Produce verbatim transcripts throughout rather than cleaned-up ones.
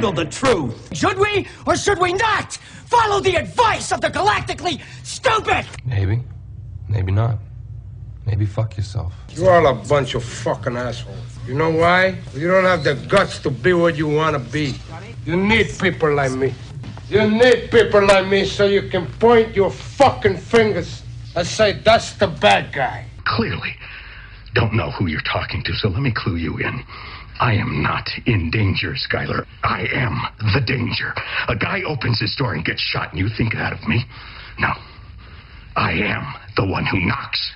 handle the truth. Should we or should we not follow the advice of the galactically stupid? Maybe. Maybe not. Maybe fuck yourself. You're all a bunch of fucking assholes. You know why? You don't have the guts to be what you want to be. You need people like me. You need people like me so you can point your fucking fingers and say, that's the bad guy. Clearly don't know who you're talking to, so let me clue you in. I am not in danger, Skyler. I am the danger. A guy opens his door and gets shot, and you think that of me? No. I am the one who knocks.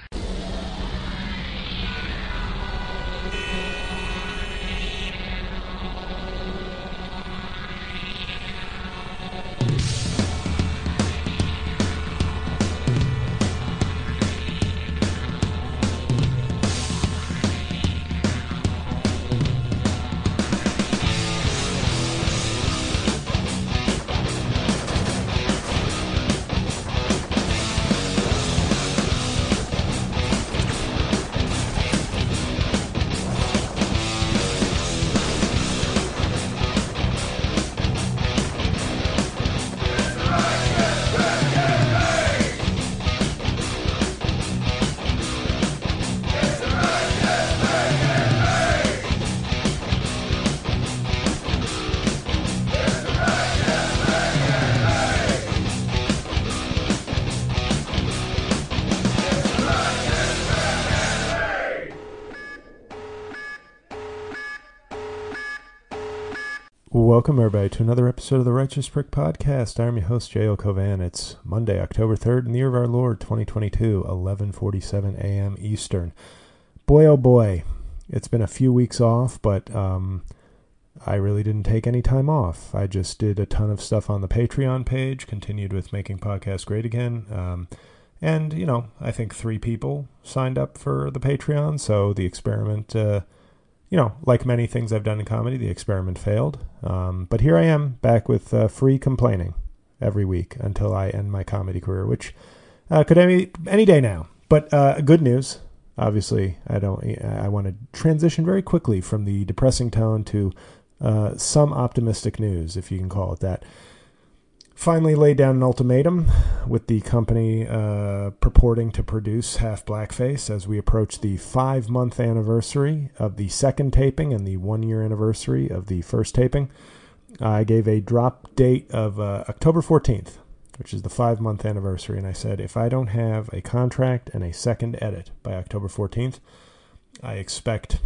Welcome, everybody, to another episode of the Righteous Prick Podcast. I'm your host, J O. Covan. It's Monday, October third, in the year of our Lord, twenty twenty-two, eleven forty-seven a.m. Eastern. Boy, oh boy, it's been a few weeks off, but um, I really didn't take any time off. I just did a ton of stuff on the Patreon page, continued with Making Podcasts Great Again, um, and, you know, I think three people signed up for the Patreon, so the experiment... Uh, You know, like many things I've done in comedy, the experiment failed. Um, but here I am, back with uh, free complaining every week until I end my comedy career, which uh, could any any day now. But uh, good news, obviously, I don't. I want to transition very quickly from the depressing tone to uh, some optimistic news, if you can call it that. Finally laid down an ultimatum with the company uh, purporting to produce Half Blackface as we approach the five-month anniversary of the second taping and the one-year anniversary of the first taping. I gave a drop date of uh, October fourteenth, which is the five-month anniversary, and I said if I don't have a contract and a second edit by October fourteenth, I expect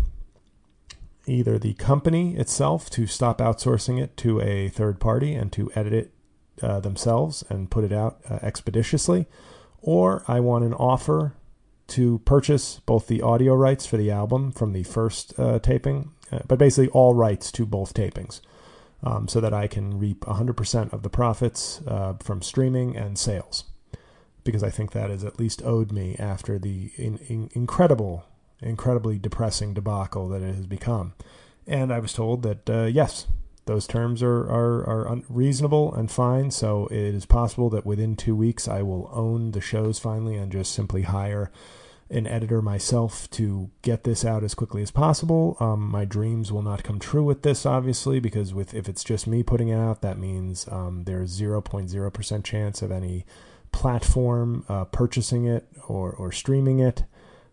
either the company itself to stop outsourcing it to a third party and to edit it Uh, themselves and put it out uh, expeditiously, or I want an offer to purchase both the audio rights for the album from the first uh, taping, uh, but basically all rights to both tapings, um, so that I can reap one hundred percent of the profits uh, from streaming and sales, because I think that is at least owed me after the in, in, incredible, incredibly depressing debacle that it has become. And I was told that, uh, yes, those terms are, are, are reasonable and fine, so it is possible that within two weeks I will own the shows finally and just simply hire an editor myself to get this out as quickly as possible. Um, my dreams will not come true with this, obviously, because with if it's just me putting it out, that means um, there's zero point zero percent chance of any platform uh, purchasing it or, or streaming it.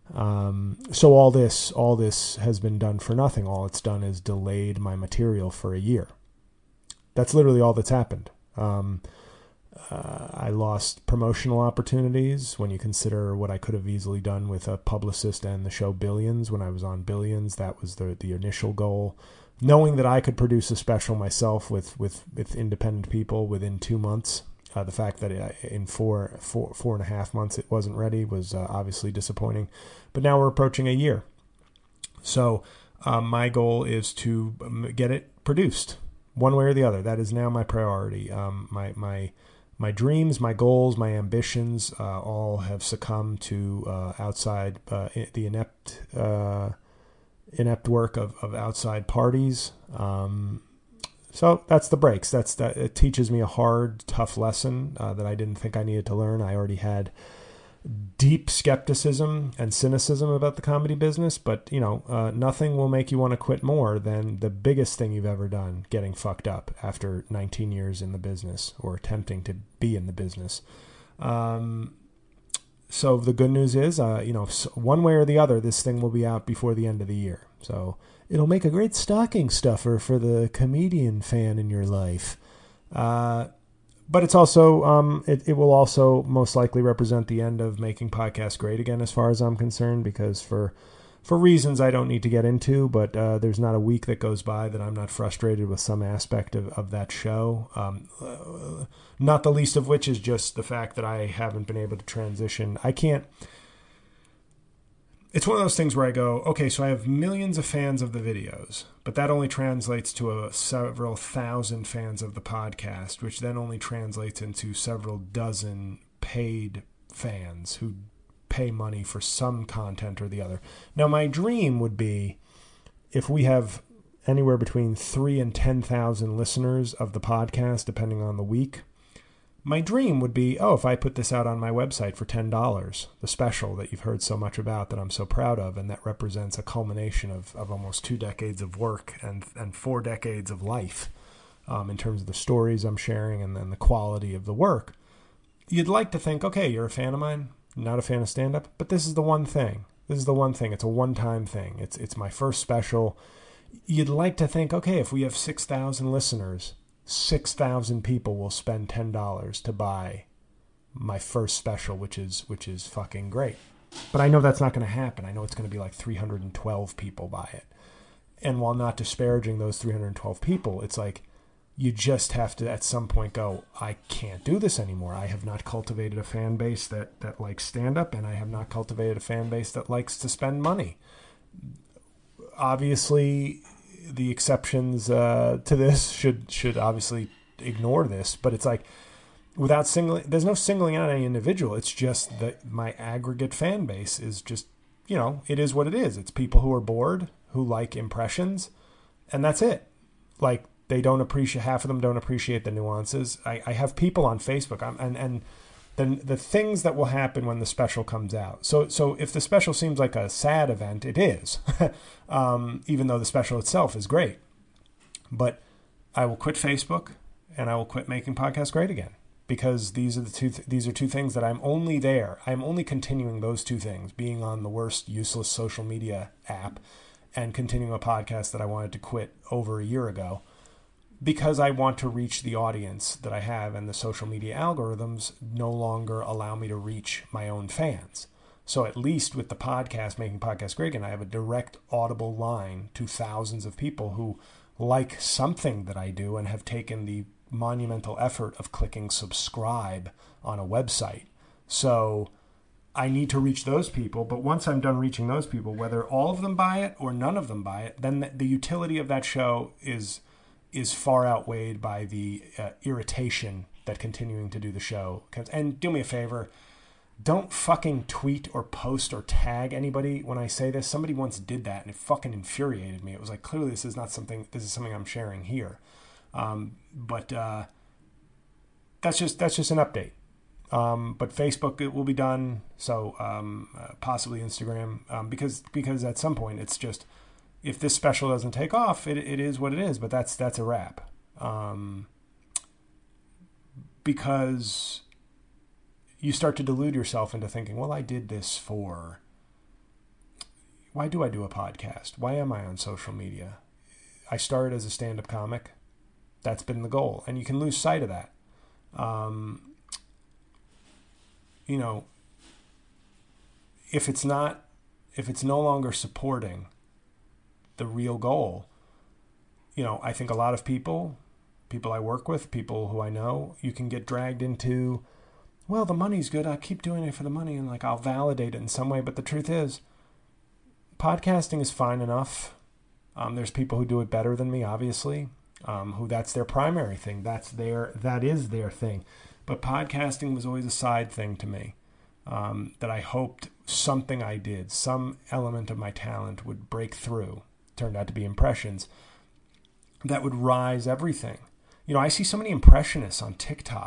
Um, so all this, all this has been done for nothing. All it's done is delayed my material for a year. That's literally all that's happened. Um, uh, I lost promotional opportunities when you consider what I could have easily done with a publicist and the show Billions. When I was on Billions, that was the, the initial goal. Knowing that I could produce a special myself with, with, with independent people within two months. Uh, the fact that it, in four, four, four and a half months it wasn't ready was uh, obviously disappointing. But now we're approaching a year. So uh, my goal is to get it produced one way or the other. That is now my priority. Um, my my my dreams, my goals, my ambitions uh, all have succumbed to uh, outside uh, the inept uh, inept work of, of outside parties. Um, So that's the breaks. That's that. It teaches me a hard, tough lesson uh, that I didn't think I needed to learn. I already had deep skepticism and cynicism about the comedy business, but, you know, uh, nothing will make you want to quit more than the biggest thing you've ever done, getting fucked up after nineteen years in the business or attempting to be in the business. Um, so the good news is, uh, you know, one way or the other, this thing will be out before the end of the year. So it'll make a great stocking stuffer for the comedian fan in your life. Uh, But it's also, um, it, it will also most likely represent the end of making podcasts great again, as far as I'm concerned, because for for reasons I don't need to get into, but uh, there's not a week that goes by that I'm not frustrated with some aspect of, of that show. Um, uh, not the least of which is just the fact that I haven't been able to transition. I can't. It's one of those things where I go, okay, so I have millions of fans of the videos, but that only translates to a several thousand fans of the podcast, which then only translates into several dozen paid fans who pay money for some content or the other. Now, my dream would be if we have anywhere between three and ten thousand listeners of the podcast, depending on the week. My dream would be, oh, if I put this out on my website for ten dollars, the special that you've heard so much about that I'm so proud of, and that represents a culmination of, of almost two decades of work and, and four decades of life um, in terms of the stories I'm sharing and then the quality of the work. You'd like to think, okay, you're a fan of mine, not a fan of stand-up, but this is the one thing. This is the one thing. It's a one-time thing. It's, it's my first special. You'd like to think, okay, if we have six thousand listeners, six thousand people will spend ten dollars to buy my first special, which is which is fucking great. But I know that's not going to happen. I know it's going to be like three hundred twelve people buy it. And while not disparaging those three hundred twelve people, it's like you just have to at some point go, I can't do this anymore. I have not cultivated a fan base that, that likes stand-up, and I have not cultivated a fan base that likes to spend money. Obviously, the exceptions uh, to this should should obviously ignore this, but it's like without singling, there's no singling out any individual. It's just that my aggregate fan base is just, you know, it is what it is. It's people who are bored, who like impressions, and that's it. Like they don't appreciate, half of them don't appreciate the nuances. I, I have people on Facebook, I'm, and and then the things that will happen when the special comes out. So so if the special seems like a sad event, it is, um, even though the special itself is great. But I will quit Facebook and I will quit making podcasts great again, because these are the two th- these are two things that I'm only there. I'm only continuing those two things, being on the worst useless social media app and continuing a podcast that I wanted to quit over a year ago, because I want to reach the audience that I have, and the social media algorithms no longer allow me to reach my own fans. So at least with the podcast, Making Podcasts Great Again, I have a direct audible line to thousands of people who like something that I do and have taken the monumental effort of clicking subscribe on a website. So I need to reach those people, but once I'm done reaching those people, whether all of them buy it or none of them buy it, then the, the utility of that show is is far outweighed by the uh, irritation that continuing to do the show. And do me a favor, don't fucking tweet or post or tag anybody when I say this. Somebody once did that and it fucking infuriated me. It was like, clearly this is not something, this is something I'm sharing here. Um, but uh, that's just that's just an update. Um, but Facebook, it will be done. So um, uh, possibly Instagram, um, because because at some point it's just, if this special doesn't take off, it it is what it is. But that's that's a wrap. Um, because you start to delude yourself into thinking, well, I did this for, why do I do a podcast? Why am I on social media? I started as a stand-up comic. That's been the goal. And you can lose sight of that. Um, you know, if it's not, if it's no longer supporting the real goal, you know, I think a lot of people, people I work with, people who I know, you can get dragged into, well, the money's good, I keep doing it for the money, and like I'll validate it in some way. But the truth is, podcasting is fine enough. Um, there's people who do it better than me, obviously, um, who that's their primary thing. That's their, that is their thing. But podcasting was always a side thing to me, um, that I hoped something I did, some element of my talent would break through. Turned out to be impressions that would rise everything. You know, I see so many impressionists on TikTok,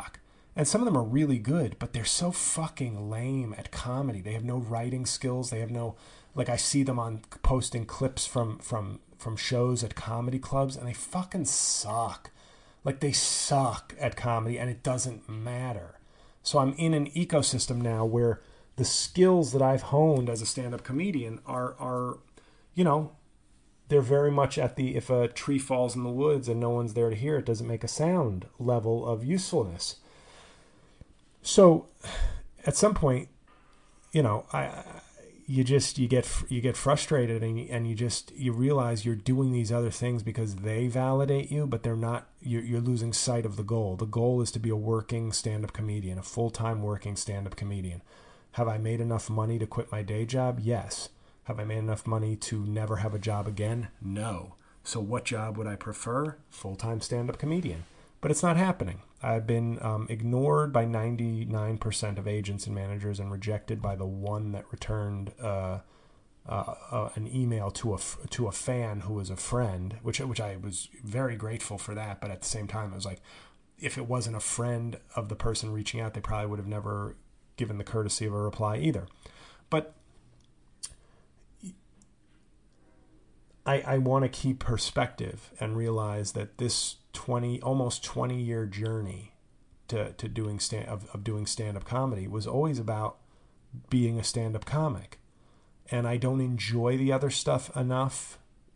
And some of them are really good, but they're so fucking lame at comedy. They have no writing skills. They have no, like, I see them on posting clips from, from, from shows at comedy clubs, and they fucking suck. Like, they suck at comedy, and it doesn't matter. So I'm in an ecosystem now where the skills that I've honed as a stand-up comedian are, are, you know, they're very much at the, if a tree falls in the woods and no one's there to hear it, doesn't make a sound level of usefulness. So at some point, you know, I, you just, you get, you get frustrated and you, and you just, you realize you're doing these other things because they validate you, but they're not, you're, you're losing sight of the goal. The goal is to be a working stand-up comedian, a full-time working stand-up comedian. Have I made enough money to quit my day job? Yes. Have I made enough money to never have a job again? No. So what job would I prefer? Full-time stand-up comedian. But it's not happening. I've been um, ignored by ninety-nine percent of agents and managers and rejected by the one that returned uh, uh, uh, an email to a to a fan who was a friend, which which I was very grateful for that. But at the same time, it was like, if it wasn't a friend of the person reaching out, they probably would have never given the courtesy of a reply either. But I, I want to keep perspective and realize that this twenty, almost twenty year journey to, to doing stand of, of doing stand-up comedy was always about being a stand-up comic. And I don't enjoy the other stuff enough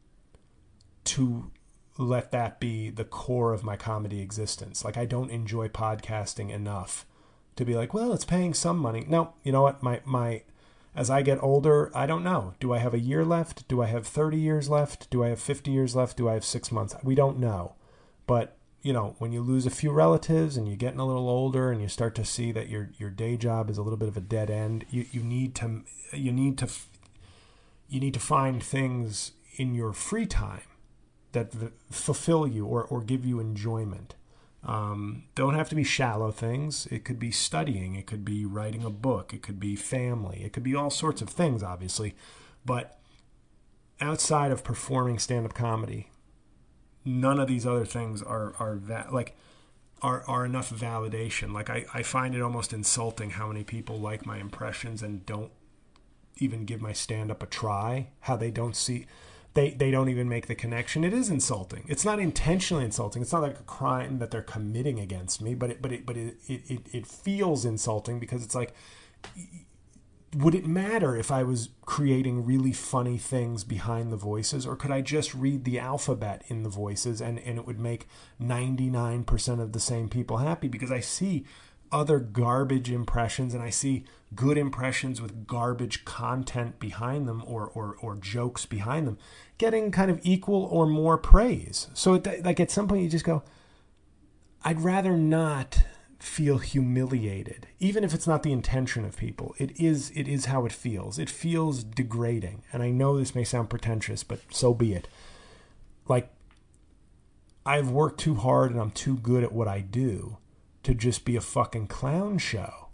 to let that be the core of my comedy existence. Like, I don't enjoy podcasting enough to be like, well, it's paying some money. No, you know what? My, my, as I get older, I don't know. Do I have a year left? Do I have thirty years left? Do I have fifty years left? Do I have six months? We don't know. But, you know, when you lose a few relatives and you're getting a little older and you start to see that your, your day job is a little bit of a dead end, you, you need to, you need to, you need to find things in your free time that fulfill you or, or give you enjoyment. Um, don't have to be shallow things. It could be studying. It could be writing a book. It could be family. It could be all sorts of things, obviously. But outside of performing stand-up comedy, none of these other things are are va- like are are enough validation. Like, I, I find it almost insulting how many people like my impressions and don't even give my stand-up a try. How they don't see... They they don't even make the connection. It is insulting. It's not intentionally insulting. It's not like a crime that they're committing against me, but it but it but it it, it feels insulting because it's like, would it matter if I was creating really funny things behind the voices, or could I just read the alphabet in the voices and, and it would make ninety-nine percent of the same people happy? Because I see other garbage impressions and I see good impressions with garbage content behind them or, or, or jokes behind them getting kind of equal or more praise. So it, like at some point you just go, I'd rather not feel humiliated, even if it's not the intention of people. It is, it is how it feels. It feels degrading. And I know this may sound pretentious, but so be it. Like, I've worked too hard and I'm too good at what I do to just be a fucking clown show.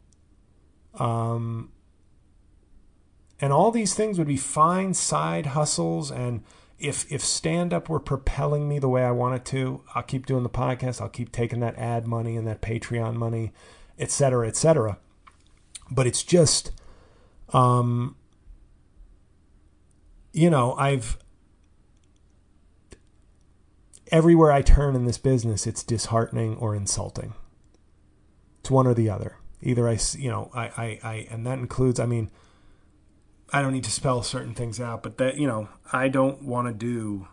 Um, and all these things would be fine side hustles. And if, if stand-up were propelling me the way I want it to, I'll keep doing the podcast. I'll keep taking that ad money and that Patreon money, et cetera, et cetera. But it's just, um, you know, I've, everywhere I turn in this business, it's disheartening or insulting. It's one or the other. Either I, you know, I, I, I, and that includes, I mean, I don't need to spell certain things out, but that, you know, I don't want to do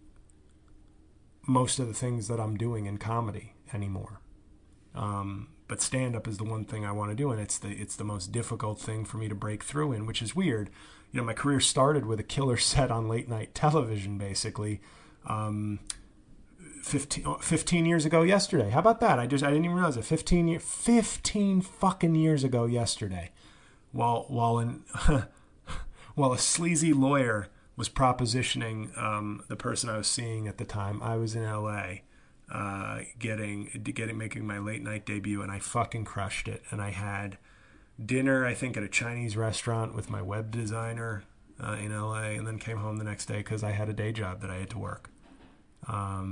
most of the things that I'm doing in comedy anymore. Um, but stand-up is the one thing I want to do, and it's the, it's the most difficult thing for me to break through in, which is weird. You know, my career started with a killer set on late night television, basically. Um, fifteen, fifteen years ago yesterday. How about that? I just, I didn't even realize it. fifteen year, fifteen fucking years ago yesterday. While, while in, while a sleazy lawyer was propositioning, um, the person I was seeing at the time, I was in L A, uh, getting, getting, making my late night debut, and I fucking crushed it. And I had dinner, I think, at a Chinese restaurant with my web designer, uh, in L A, and then came home the next day because I had a day job that I had to work. Um,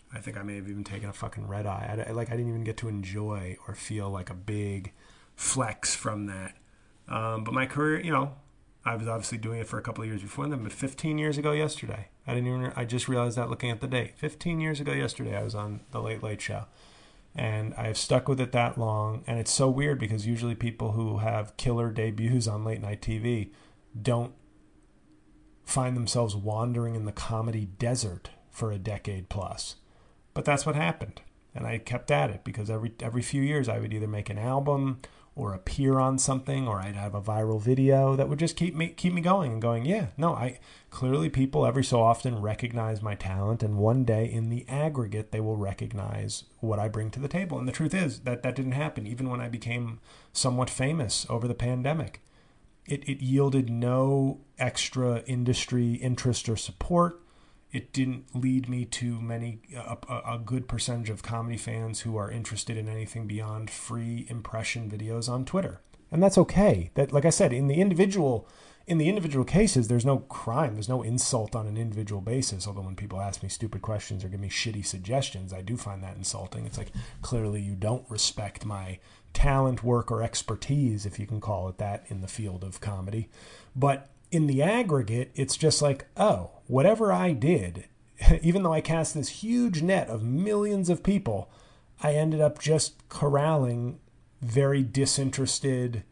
I think I may have even taken a fucking red eye. I, like I didn't even get to enjoy or feel like a big flex from that. Um, but my career, you know, I was obviously doing it for a couple of years before then, but fifteen years ago yesterday, I didn't even, I just realized that looking at the date. fifteen years ago yesterday, I was on The Late Late Show. And I have stuck with it that long. And it's so weird because usually people who have killer debuts on late night T V don't find themselves wandering in the comedy desert for a decade plus. But that's what happened. And I kept at it because every every few years I would either make an album or appear on something, or I'd have a viral video that would just keep me keep me going and going, yeah, no, I clearly people every so often recognize my talent, and one day in the aggregate they will recognize what I bring to the table. And the truth is that that didn't happen even when I became somewhat famous over the pandemic. It it yielded no extra industry interest or support. It didn't lead me to many, a, a good percentage of comedy fans who are interested in anything beyond free impression videos on Twitter. And that's okay. That, like I said, in the individual, in the individual cases, there's no crime. There's no insult on an individual basis. Although when people ask me stupid questions or give me shitty suggestions, I do find that insulting. It's like, clearly you don't respect my talent, work, or expertise, if you can call it that, in the field of comedy. But in the aggregate, it's just like, oh, whatever I did, even though I cast this huge net of millions of people, I ended up just corralling very disinterested,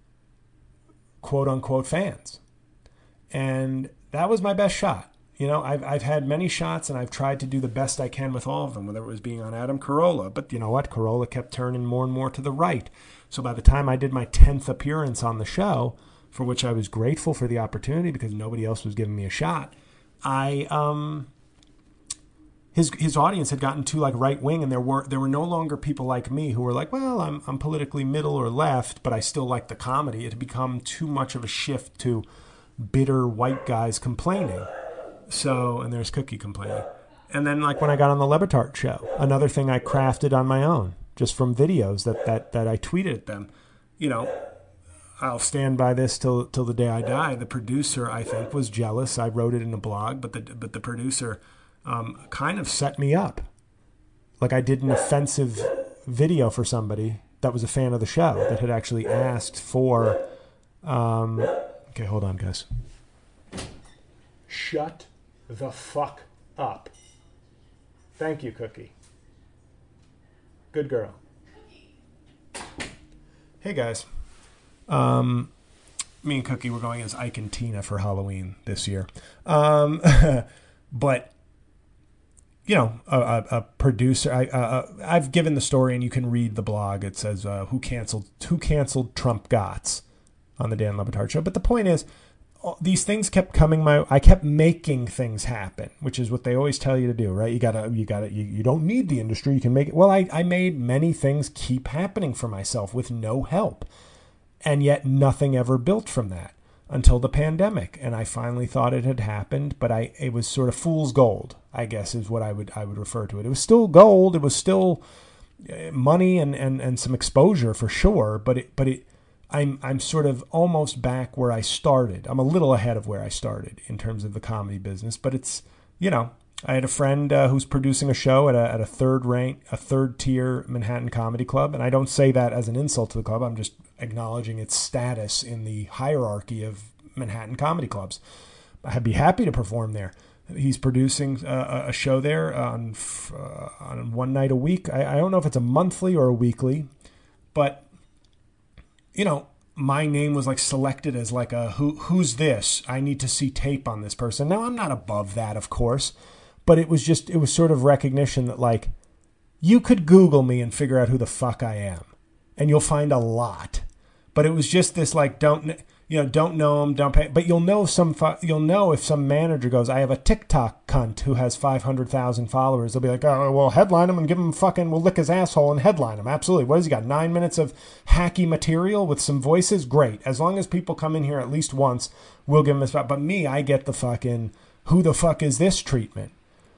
quote unquote, fans. And that was my best shot. You know, I've I've had many shots and I've tried to do the best I can with all of them, whether it was being on Adam Carolla. But you know what? Carolla kept turning more and more to the right. So by the time I did my tenth appearance on the show, for which I was grateful for the opportunity because nobody else was giving me a shot, I um his his audience had gotten too like right wing, and there were there were no longer people like me who were like, well, I'm I'm politically middle or left, but I still like the comedy. It had become too much of a shift to bitter white guys complaining. So, and there's Cookie complaining. And then like when I got on the Lebitard show, another thing I crafted on my own, just from videos that that that I tweeted at them, you know. I'll stand by this till till the day I die. The producer, I think, was jealous. I wrote it in a blog, but the but the producer um, kind of set me up. Like I did an offensive video for somebody that was a fan of the show that had actually asked for. Um, okay, hold on, guys. Shut the fuck up. Thank you, Cookie. Good girl. Hey, guys. Um, me and Cookie were going as Ike and Tina for Halloween this year. Um, but, you know, a, a, a producer, I, uh, I've given the story and you can read the blog. It says, uh, who canceled, who canceled Trump Gotts on the Dan Lebitard show. But the point is, these things kept coming my, I kept making things happen, which is what they always tell you to do, right? You gotta, you gotta, you, you don't need the industry. You can make it. Well, I, I made many things keep happening for myself with no help. And yet nothing ever built from that until the pandemic. And I finally thought it had happened, but I it was sort of fool's gold, I guess is what I would I would refer to it. It was still gold. It was still money and, and, and some exposure for sure. But it but it I'm I'm sort of almost back where I started. I'm a little ahead of where I started in terms of the comedy business. But it's, you know, I had a friend uh, who's producing a show at a at a third rank, a third tier Manhattan comedy club. And I don't say that as an insult to the club. I'm just acknowledging its status in the hierarchy of Manhattan comedy clubs. I'd be happy to perform there. He's producing uh, a show there on uh, on one night a week. I, I don't know if it's a monthly or a weekly, but you know, my name was like selected as like a who who's this? I need to see tape on this person. Now I'm not above that, of course, but it was just it was sort of recognition that like you could Google me and figure out who the fuck I am, and you'll find a lot. But it was just this like don't you know don't know him, don't pay. But you'll know some you'll know if some manager goes, I have a TikTok cunt who has five hundred thousand followers. They'll be like, oh well, headline him and give him fucking we'll lick his asshole and headline him. Absolutely. What has he got? Nine minutes of hacky material with some voices. Great. As long as people come in here at least once, we'll give him a spot. But me, I get the fucking who the fuck is this treatment.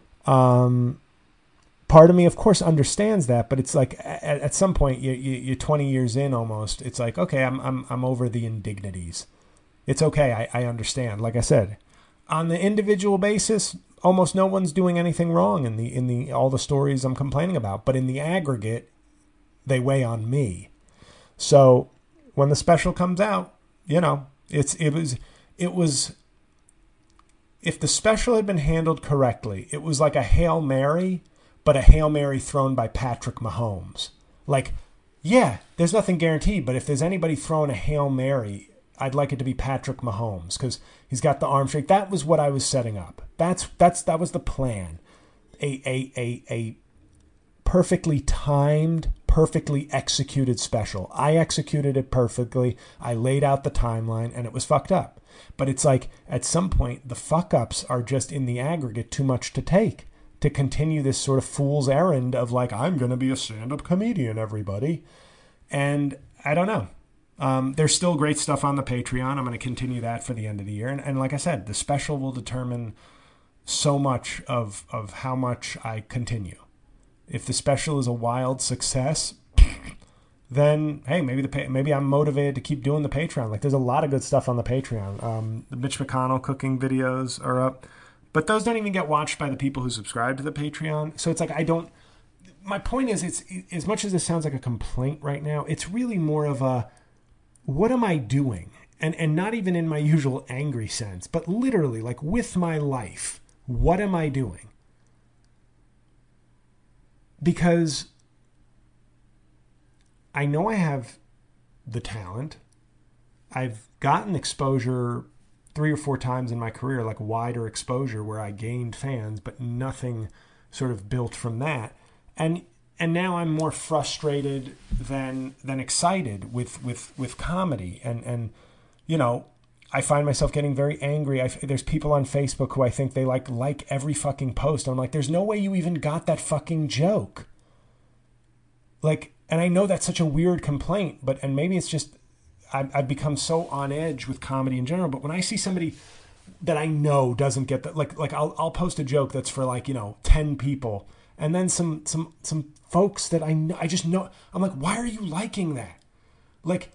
Um. Part of me, of course, understands that, but it's like at, at some point, you, you, you're twenty years in almost. It's like, okay, I'm I'm I'm over the indignities. It's okay, I, I understand. Like I said, on the individual basis, almost no one's doing anything wrong in the in the all the stories I'm complaining about, but in the aggregate, they weigh on me. So when the special comes out, you know, it's it was it was if the special had been handled correctly, it was like a Hail Mary, but a Hail Mary thrown by Patrick Mahomes. Like, yeah, there's nothing guaranteed, but if there's anybody throwing a Hail Mary, I'd like it to be Patrick Mahomes because he's got the arm strength. That was what I was setting up. That's that's that was the plan. A a a a perfectly timed, perfectly executed special. I executed it perfectly. I laid out the timeline, and it was fucked up. But it's like at some point the fuck ups are just in the aggregate too much to take to continue this sort of fool's errand of like, I'm going to be a stand-up comedian, everybody. And I don't know. Um, there's still great stuff on the Patreon. I'm going to continue that for the end of the year. And, and like I said, the special will determine so much of, of how much I continue. If the special is a wild success, then, hey, maybe the maybe I'm motivated to keep doing the Patreon. Like, there's a lot of good stuff on the Patreon. Um, the Mitch McConnell cooking videos are up. But those don't even get watched by the people who subscribe to the Patreon. So it's like, I don't... My point is, it's as much as this sounds like a complaint right now, it's really more of a, what am I doing? And and not even in my usual angry sense, but literally, like, with my life, what am I doing? Because I know I have the talent. I've gotten exposure three or four times in my career, like wider exposure where I gained fans, but nothing sort of built from that. And and now I'm more frustrated than than excited with with, with comedy. And, and, you know, I find myself getting very angry. I, there's people on Facebook who I think they like like every fucking post. I'm like, there's no way you even got that fucking joke. Like, and I know that's such a weird complaint, but and maybe it's just I've, I've become so on edge with comedy in general. But when I see somebody that I know doesn't get that, like like I'll I'll post a joke that's for like, you know, ten people, and then some some some folks that I know, I just know, I'm like, why are you liking that? Like,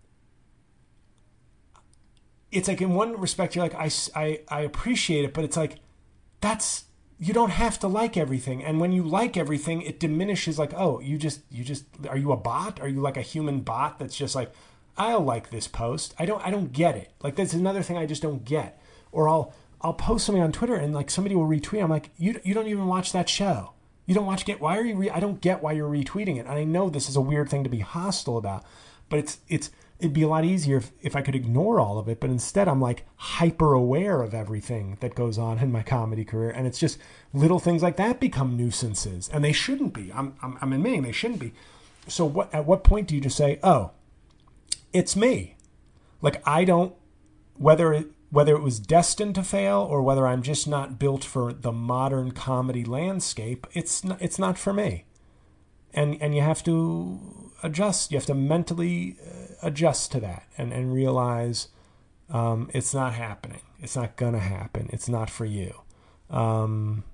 it's like in one respect you're like, I I I appreciate it, but it's like, that's, you don't have to like everything. And when you like everything, it diminishes, like, oh, you just you just are you a bot? Are you like a human bot that's just like, I'll like this post. I don't I don't get it. Like, that's another thing I just don't get. Or I'll I'll post something on Twitter and like somebody will retweet. I'm like, you you don't even watch that show. You don't watch get why are you re- I don't get why you're retweeting it. And I know this is a weird thing to be hostile about, but it's it's it'd be a lot easier if, if I could ignore all of it. But instead I'm like hyper aware of everything that goes on in my comedy career. And it's just little things like that become nuisances, and they shouldn't be. I'm I'm, I'm admitting they shouldn't be. So what at what point do you just say, oh, it's me? Like, I don't, whether it, whether it was destined to fail or whether I'm just not built for the modern comedy landscape, it's not, it's not for me. And and you have to adjust. You have to mentally adjust to that and, and realize um, it's not happening. It's not going to happen. It's not for you. Um,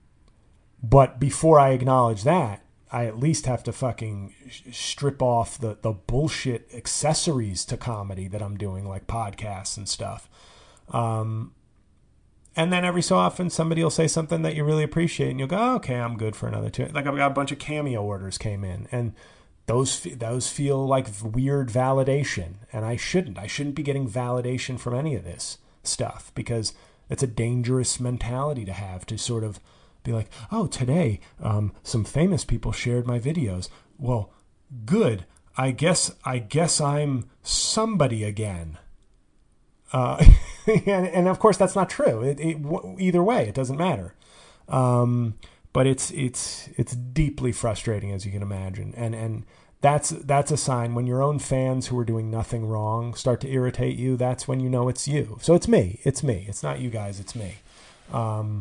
but before I acknowledge that, I at least have to fucking strip off the, the bullshit accessories to comedy that I'm doing, like podcasts and stuff. Um, and then every so often somebody will say something that you really appreciate and you'll go, oh, okay, I'm good for another two. Like, I've got a bunch of Cameo orders came in, and those, those feel like weird validation. And I shouldn't, I shouldn't be getting validation from any of this stuff, because it's a dangerous mentality to have, to sort of be like, oh, today, um, some famous people shared my videos. Well, good. I guess, I guess I'm somebody again. Uh, and, and of course that's not true. It, it, either way, it doesn't matter. Um, but it's, it's, it's deeply frustrating, as you can imagine. And, and that's, that's a sign when your own fans who are doing nothing wrong start to irritate you. That's when you know it's you. So it's me, it's me. It's not you guys. It's me. Um,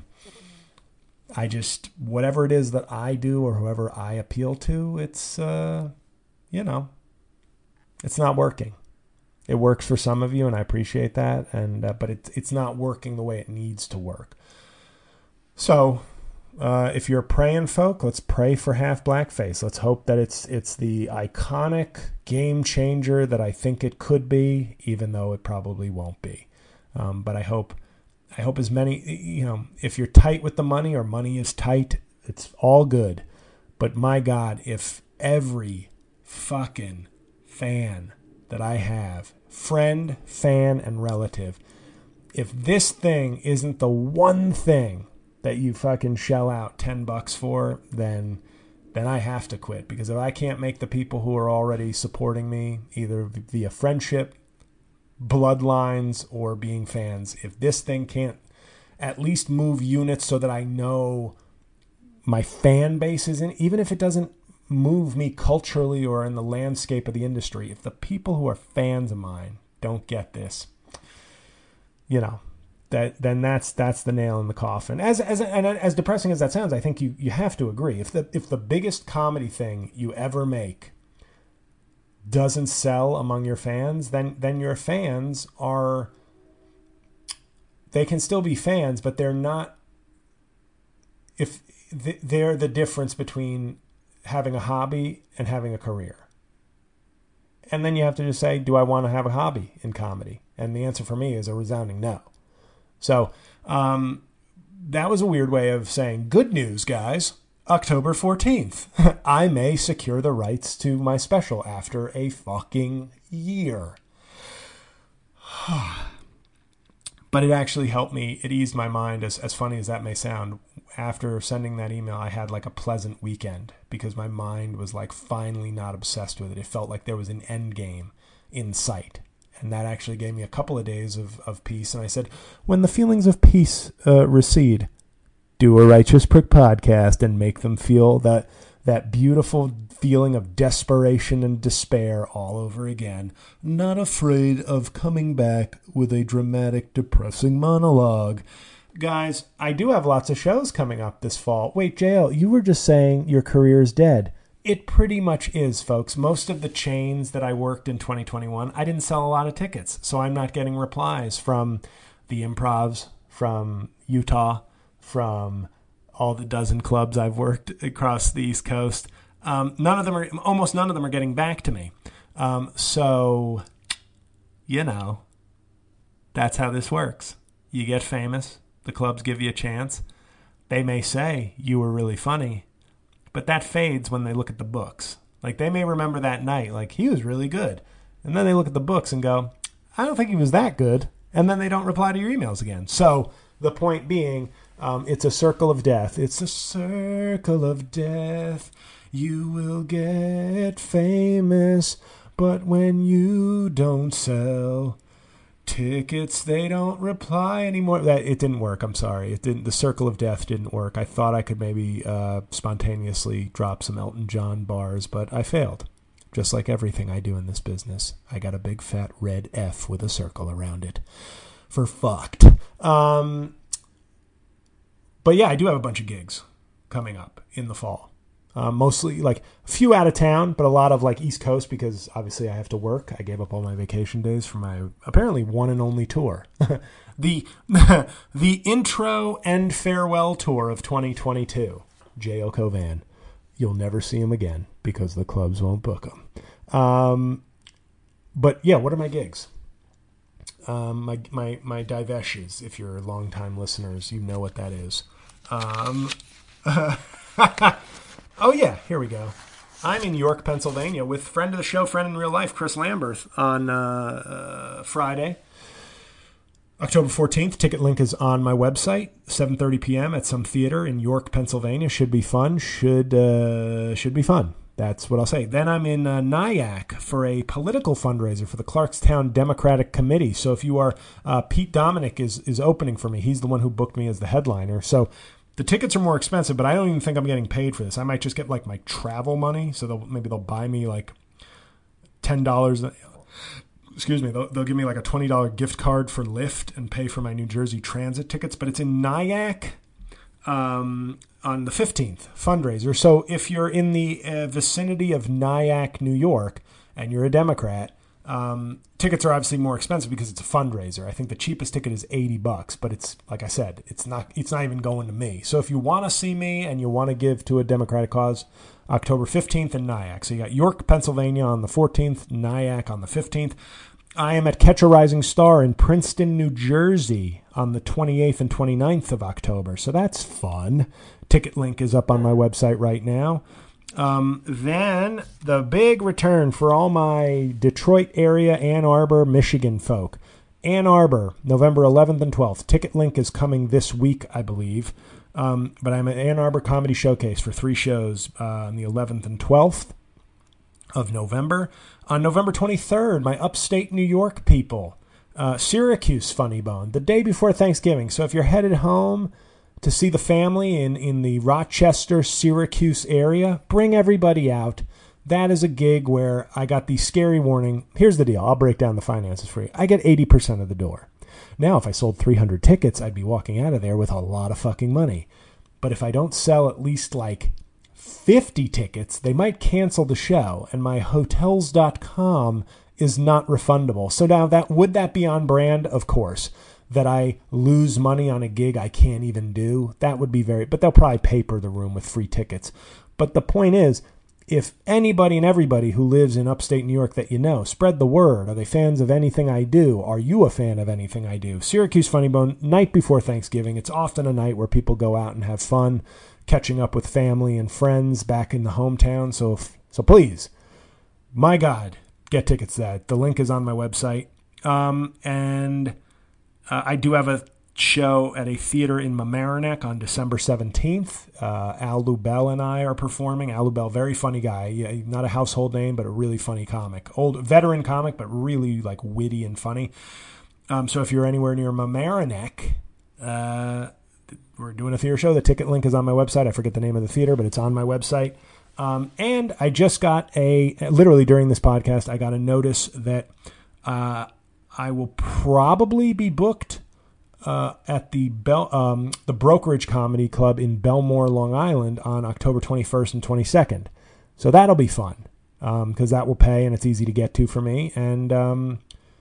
I just, whatever it is that I do or whoever I appeal to, it's, uh, you know, it's not working. It works for some of you, and I appreciate that. And uh, but it's it's not working the way it needs to work. So, uh, if you're praying folk, let's pray for Half Blackface. Let's hope that it's it's the iconic game changer that I think it could be, even though it probably won't be. Um, but I hope I hope as many, you know, if you're tight with the money or money is tight, it's all good. But my God, if every fucking fan that I have, friend, fan, and relative, if this thing isn't the one thing that you fucking shell out ten bucks for, then then I have to quit. Because if I can't make the people who are already supporting me, either via friendship, bloodlines, or being fans, if this thing can't at least move units so that I know my fan base is in, even if it doesn't move me culturally or in the landscape of the industry, if the people who are fans of mine don't get this, you know, that then that's that's the nail in the coffin. As as and as depressing as that sounds, I think you, you have to agree. If the if the biggest comedy thing you ever make doesn't sell among your fans, then then your fans are, they can still be fans, but they're not, if they're the difference between having a hobby and having a career. And then you have to just say, do I want to have a hobby in comedy? And the answer for me is a resounding no. So um, that was a weird way of saying, good news, guys. October fourteenth, I may secure the rights to my special after a fucking year. But it actually helped me. It eased my mind, as, as funny as that may sound. After sending that email, I had like a pleasant weekend because my mind was like finally not obsessed with it. It felt like there was an end game in sight. And that actually gave me a couple of days of, of peace. And I said, when the feelings of peace uh, recede, do a Righteous Prick podcast and make them feel that that beautiful feeling of desperation and despair all over again. Not afraid of coming back with a dramatic, depressing monologue. Guys, I do have lots of shows coming up this fall. Wait, J L, you were just saying your career's dead. It pretty much is, folks. Most of the chains that I worked in twenty twenty-one, I didn't sell a lot of tickets, so I'm not getting replies from the Improvs, from Utah, from all the dozen clubs I've worked across the East Coast. Um, none of them are, almost none of them are getting back to me. Um, so, you know, that's how this works. You get famous. The clubs give you a chance. They may say you were really funny, but that fades when they look at the books. Like, they may remember that night, like, he was really good. And then they look at the books and go, I don't think he was that good. And then they don't reply to your emails again. So the point being, um, it's a circle of death. It's a circle of death. You will get famous, but when you don't sell tickets, they don't reply anymore. That it didn't work. I'm sorry. It didn't. The circle of death didn't work. I thought I could maybe uh, spontaneously drop some Elton John bars, but I failed. Just like everything I do in this business, I got a big fat red F with a circle around it for fucked. Um, but yeah, I do have a bunch of gigs coming up in the fall. Uh, mostly like a few out of town, but a lot of like East Coast because obviously I have to work. I gave up all my vacation days for my apparently one and only tour. the the intro and farewell tour of twenty twenty-two. J L Covan. You'll never see him again because the clubs won't book him. Um, but yeah, what are my gigs? Um, my my my diveshes. If you're longtime listeners, you know what that is. Um, Oh, yeah, here we go. I'm in York, Pennsylvania with friend of the show, friend in real life, Chris Lamberth, on uh, uh, Friday, October fourteenth. Ticket link is on my website, seven thirty p.m. at some theater in York, Pennsylvania. Should be fun. Should uh, should be fun. That's what I'll say. Then I'm in uh, Nyack for a political fundraiser for the Clarkstown Democratic Committee. So if you are, uh, Pete Dominic is, is opening for me. He's the one who booked me as the headliner. So the tickets are more expensive, but I don't even think I'm getting paid for this. I might just get like my travel money. So they'll, maybe they'll buy me like ten dollars. Excuse me. They'll, they'll give me like a twenty dollars gift card for Lyft and pay for my New Jersey Transit tickets. But it's in Nyack um, on the fifteenth, fundraiser. So if you're in the uh, vicinity of Nyack, New York, and you're a Democrat, Um, tickets are obviously more expensive because it's a fundraiser. I think the cheapest ticket is eighty bucks, but it's, like I said, it's not, it's not even going to me. So if you want to see me and you want to give to a Democratic cause, October fifteenth in Nyack. So you got York, Pennsylvania on the fourteenth, Nyack on the fifteenth. I am at Catch a Rising Star in Princeton, New Jersey on the twenty-eighth and twenty-ninth of October. So that's fun. Ticket link is up on my website right now. Um, then the big return for all my Detroit area, Ann Arbor, Michigan folk. Ann Arbor, November eleventh and twelfth. Ticket link is coming this week, I believe. Um, but I'm at Ann Arbor Comedy Showcase for three shows uh, on the eleventh and twelfth of November. On November twenty-third, my upstate New York people, uh, Syracuse Funny Bone, the day before Thanksgiving. So if you're headed home to see the family in, in the Rochester, Syracuse area, bring everybody out. That is a gig where I got the scary warning. Here's the deal. I'll break down the finances for you. I get eighty percent of the door. Now, if I sold three hundred tickets, I'd be walking out of there with a lot of fucking money. But if I don't sell at least like fifty tickets, they might cancel the show, and my hotels dot com is not refundable. So now that would that be on brand? Of course. That I lose money on a gig I can't even do? That would be very, but they'll probably paper the room with free tickets. But the point is, if anybody and everybody who lives in upstate New York that you know, spread the word. Are they fans of anything I do? Are you a fan of anything I do? Syracuse Funny Bone, night before Thanksgiving. It's often a night where people go out and have fun, catching up with family and friends back in the hometown. So, if, so please, my God, get tickets to that. The link is on my website. Um, and uh, I do have a show at a theater in Mamaroneck on December seventeenth. Uh, Al Lubell and I are performing. Al Lubell, very funny guy. Yeah, not a household name, but a really funny comic. Old veteran comic, but really like witty and funny. Um, so if you're anywhere near Mamaroneck, uh, we're doing a theater show. The ticket link is on my website. I forget the name of the theater, but it's on my website. Um, and I just got a, literally during this podcast, I got a notice that uh, I will probably be booked Uh, at the Bel- um, the Brokerage Comedy Club in Belmore, Long Island on October twenty-first and twenty-second. So that'll be fun because um, that will pay and it's easy to get to for me. And um,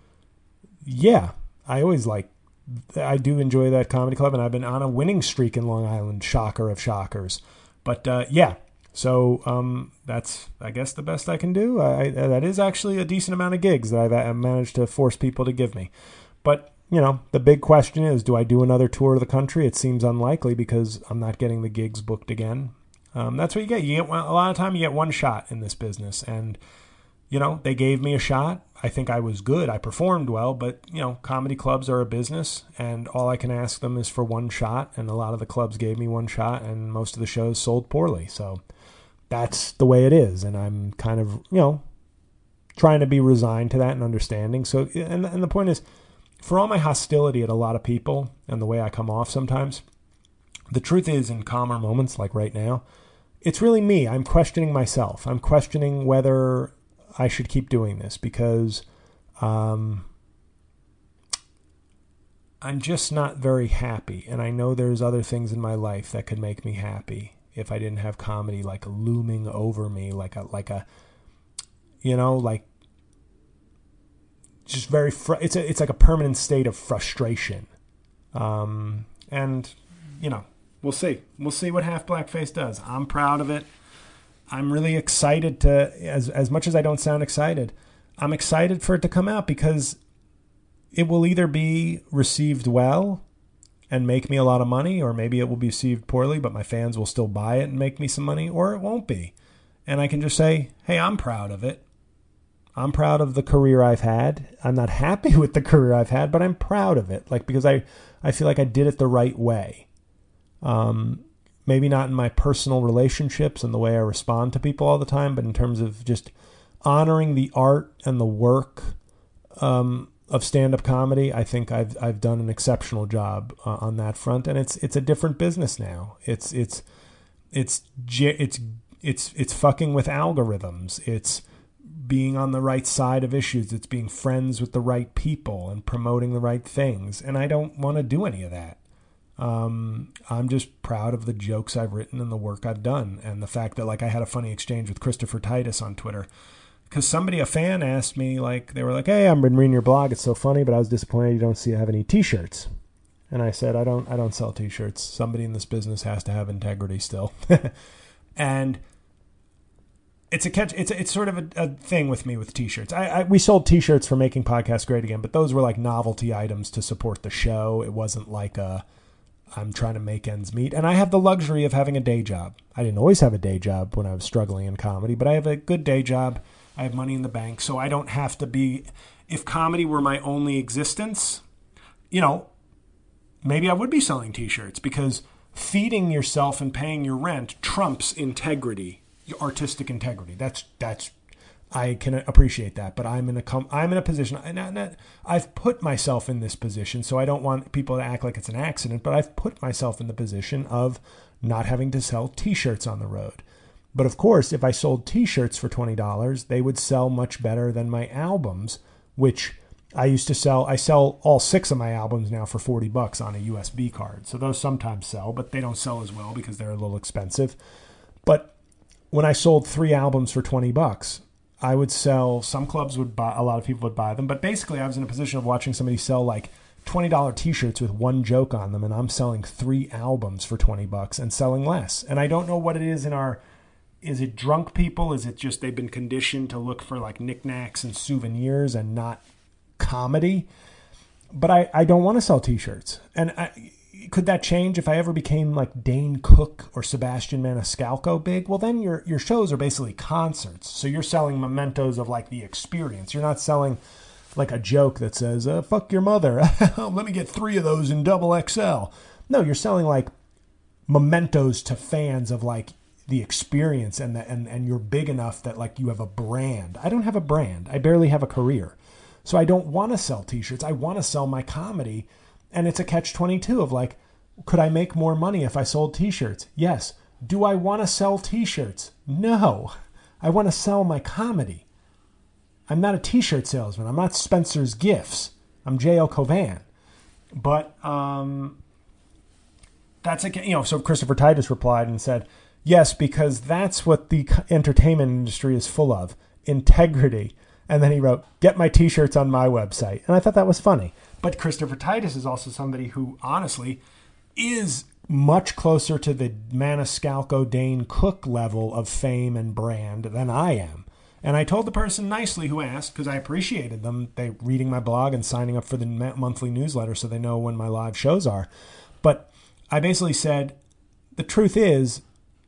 yeah, I always like, I do enjoy that comedy club, and I've been on a winning streak in Long Island, shocker of shockers. But uh, yeah, so um, that's, I guess, the best I can do. I, that is actually a decent amount of gigs that I've, I've managed to force people to give me. But you know, the big question is, do I do another tour of the country? It seems unlikely because I'm not getting the gigs booked again. Um, that's what you get. You get one, a lot of time you get one shot in this business. And, you know, they gave me a shot. I think I was good. I performed well. But, you know, comedy clubs are a business. And all I can ask them is for one shot. And a lot of the clubs gave me one shot. And most of the shows sold poorly. So that's the way it is. And I'm kind of, you know, trying to be resigned to that and understanding. So, and, and the point is, for all my hostility at a lot of people and the way I come off sometimes, the truth is in calmer moments like right now, it's really me. I'm questioning myself. I'm questioning whether I should keep doing this because um, I'm just not very happy. And I know there's other things in my life that could make me happy if I didn't have comedy like looming over me like a, like a, you know, like, just very, fr- it's a, it's like a permanent state of frustration. Um, and, you know, we'll see. We'll see what Half Blackface does. I'm proud of it. I'm really excited to, as as much as I don't sound excited, I'm excited for it to come out because it will either be received well and make me a lot of money, or maybe it will be received poorly, but my fans will still buy it and make me some money, or it won't be. And I can just say, hey, I'm proud of it. I'm proud of the career I've had. I'm not happy with the career I've had, but I'm proud of it. Like, because I, I feel like I did it the right way. Um, maybe not in my personal relationships and the way I respond to people all the time, but in terms of just honoring the art and the work um, of stand-up comedy, I think I've I've done an exceptional job uh, on that front. And it's it's a different business now. It's it's it's it's it's it's fucking with algorithms. It's being on the right side of issues. It's being friends with the right people and promoting the right things. And I don't want to do any of that. Um, I'm just proud of the jokes I've written and the work I've done. And the fact that, like, I had a funny exchange with Christopher Titus on Twitter because somebody, a fan asked me, like, they were like, hey, I've been reading your blog. It's so funny, but I was disappointed you don't see have any t-shirts. And I said, I don't, I don't sell t-shirts. Somebody in this business has to have integrity still. And it's a catch. It's it's sort of a, a thing with me with T-shirts. I, I we sold T-shirts for Making Podcasts Great Again, but those were like novelty items to support the show. It wasn't like a I'm trying to make ends meet. And I have the luxury of having a day job. I didn't always have a day job when I was struggling in comedy, but I have a good day job. I have money in the bank, so I don't have to be. If comedy were my only existence, you know, maybe I would be selling T-shirts, because feeding yourself and paying your rent trumps integrity, artistic integrity. That's that's I can appreciate that, but I'm in a com- I'm in a position. And I've put myself in this position, so I don't want people to act like it's an accident. But I've put myself in the position of not having to sell T-shirts on the road. But of course, if I sold T-shirts for twenty dollars, they would sell much better than my albums, which I used to sell. I sell all six of my albums now for forty bucks on a U S B card. So those sometimes sell, but they don't sell as well because they're a little expensive. But when I sold three albums for twenty bucks, I would sell, some clubs would buy, a lot of people would buy them. But basically I was in a position of watching somebody sell like twenty dollars T-shirts with one joke on them. And I'm selling three albums for twenty bucks and selling less. And I don't know what it is in our, is it drunk people? Is it just they've been conditioned to look for like knickknacks and souvenirs and not comedy? But I, I don't want to sell T-shirts. And I, could that change if I ever became like Dane Cook or Sebastian Maniscalco big? Well, then your your shows are basically concerts. So you're selling mementos of like the experience. You're not selling like a joke that says, uh, fuck your mother. Let me get three of those in double X L. No, you're selling like mementos to fans of like the experience, and the, and and you're big enough that like you have a brand. I don't have a brand. I barely have a career. So I don't want to sell T-shirts. I want to sell my comedy. And it's a catch twenty-two of like, could I make more money if I sold T-shirts? Yes. Do I want to sell T-shirts? No. I want to sell my comedy. I'm not a T-shirt salesman. I'm not Spencer's Gifts. I'm J L Covan. But um, that's a, you know, so Christopher Titus replied and said, yes, because that's what the entertainment industry is full of, integrity. And then he wrote, get my T-shirts on my website. And I thought that was funny. But Christopher Titus is also somebody who, honestly, is much closer to the Maniscalco Dane Cook level of fame and brand than I am. And I told the person nicely who asked, because I appreciated them, they reading my blog and signing up for the monthly newsletter so they know when my live shows are. But I basically said, the truth is,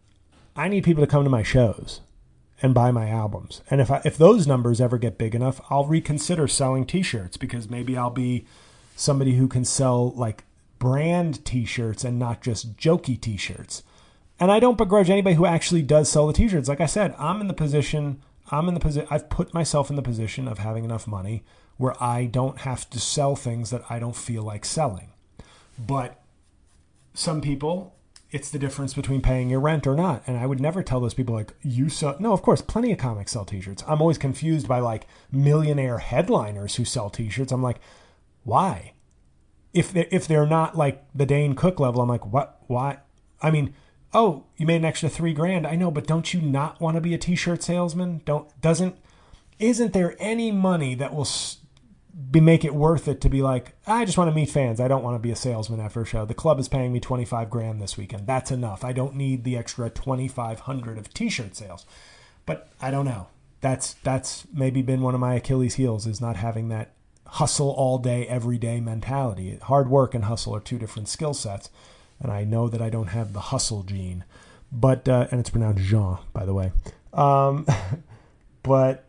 I need people to come to my shows and buy my albums. And if I, if those numbers ever get big enough, I'll reconsider selling T-shirts, because maybe I'll be somebody who can sell like brand T-shirts and not just jokey T-shirts. And I don't begrudge anybody who actually does sell the T-shirts. Like I said, I'm in the position, I'm in the position, I've put myself in the position of having enough money where I don't have to sell things that I don't feel like selling. But some people, it's the difference between paying your rent or not. And I would never tell those people like, you sell. No, of course, plenty of comics sell T-shirts. I'm always confused by like millionaire headliners who sell T-shirts. I'm like, why? If they're, if they're not like the Dane Cook level, I'm like, what? Why? I mean, oh, you made an extra three grand. I know, but don't you not want to be a T-shirt salesman? Don't, doesn't, isn't there any money that will be make it worth it to be like, I just want to meet fans. I don't want to be a salesman after a show. The club is paying me twenty-five grand this weekend. That's enough. I don't need the extra twenty-five hundred of T-shirt sales. But I don't know. That's that's maybe been one of my Achilles heels, is not having that hustle all day, every day mentality. Hard work and hustle are two different skill sets. And I know that I don't have the hustle gene. But, uh, and it's pronounced Jean, by the way. Um, but,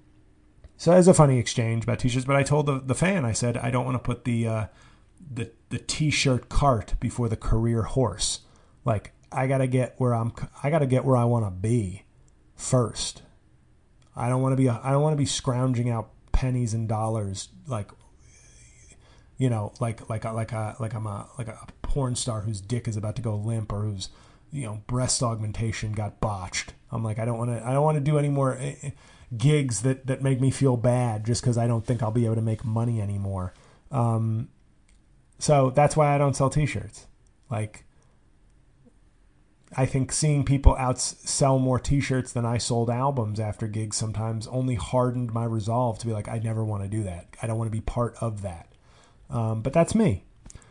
so as a funny exchange about T-shirts, but I told the, the fan, I said, I don't want to put the, uh, the, the T-shirt cart before the career horse. Like, I got to get where I'm, I got to get where I want to be first. I don't want to be, I don't want to be scrounging out pennies and dollars, like, you know, like, like, a, like a, like I'm a, like a porn star whose dick is about to go limp, or whose, you know, breast augmentation got botched. I'm like, I don't want to, I don't want to do any more gigs that, that make me feel bad just because I don't think I'll be able to make money anymore. Um, so that's why I don't sell T-shirts. Like, I think seeing people out sell more T-shirts than I sold albums after gigs sometimes only hardened my resolve to be like, I never want to do that. I don't want to be part of that. Um, but that's me.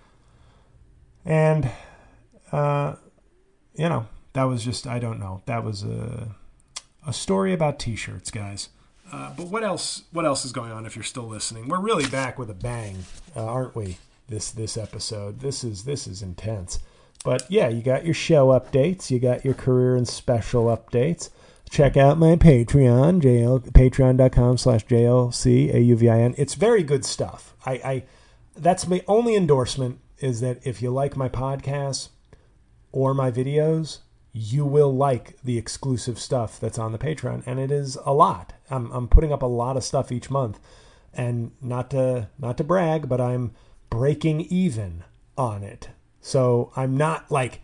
And, uh, you know, that was just, I don't know. That was, uh, a story about T-shirts, guys. Uh, but what else? What else is going on? If you're still listening, we're really back with a bang, uh, aren't we? This this episode. This is this is intense. But yeah, you got your show updates. You got your career and special updates. Check out my Patreon, J L, patreon.com slash J-L-C-A-U-V-I-N. It's very good stuff. I, I that's my only endorsement is that if you like my podcasts or my videos, you will like the exclusive stuff that's on the Patreon. And it is a lot. I'm I'm putting up a lot of stuff each month. And not to not to brag, but I'm breaking even on it. So I'm not like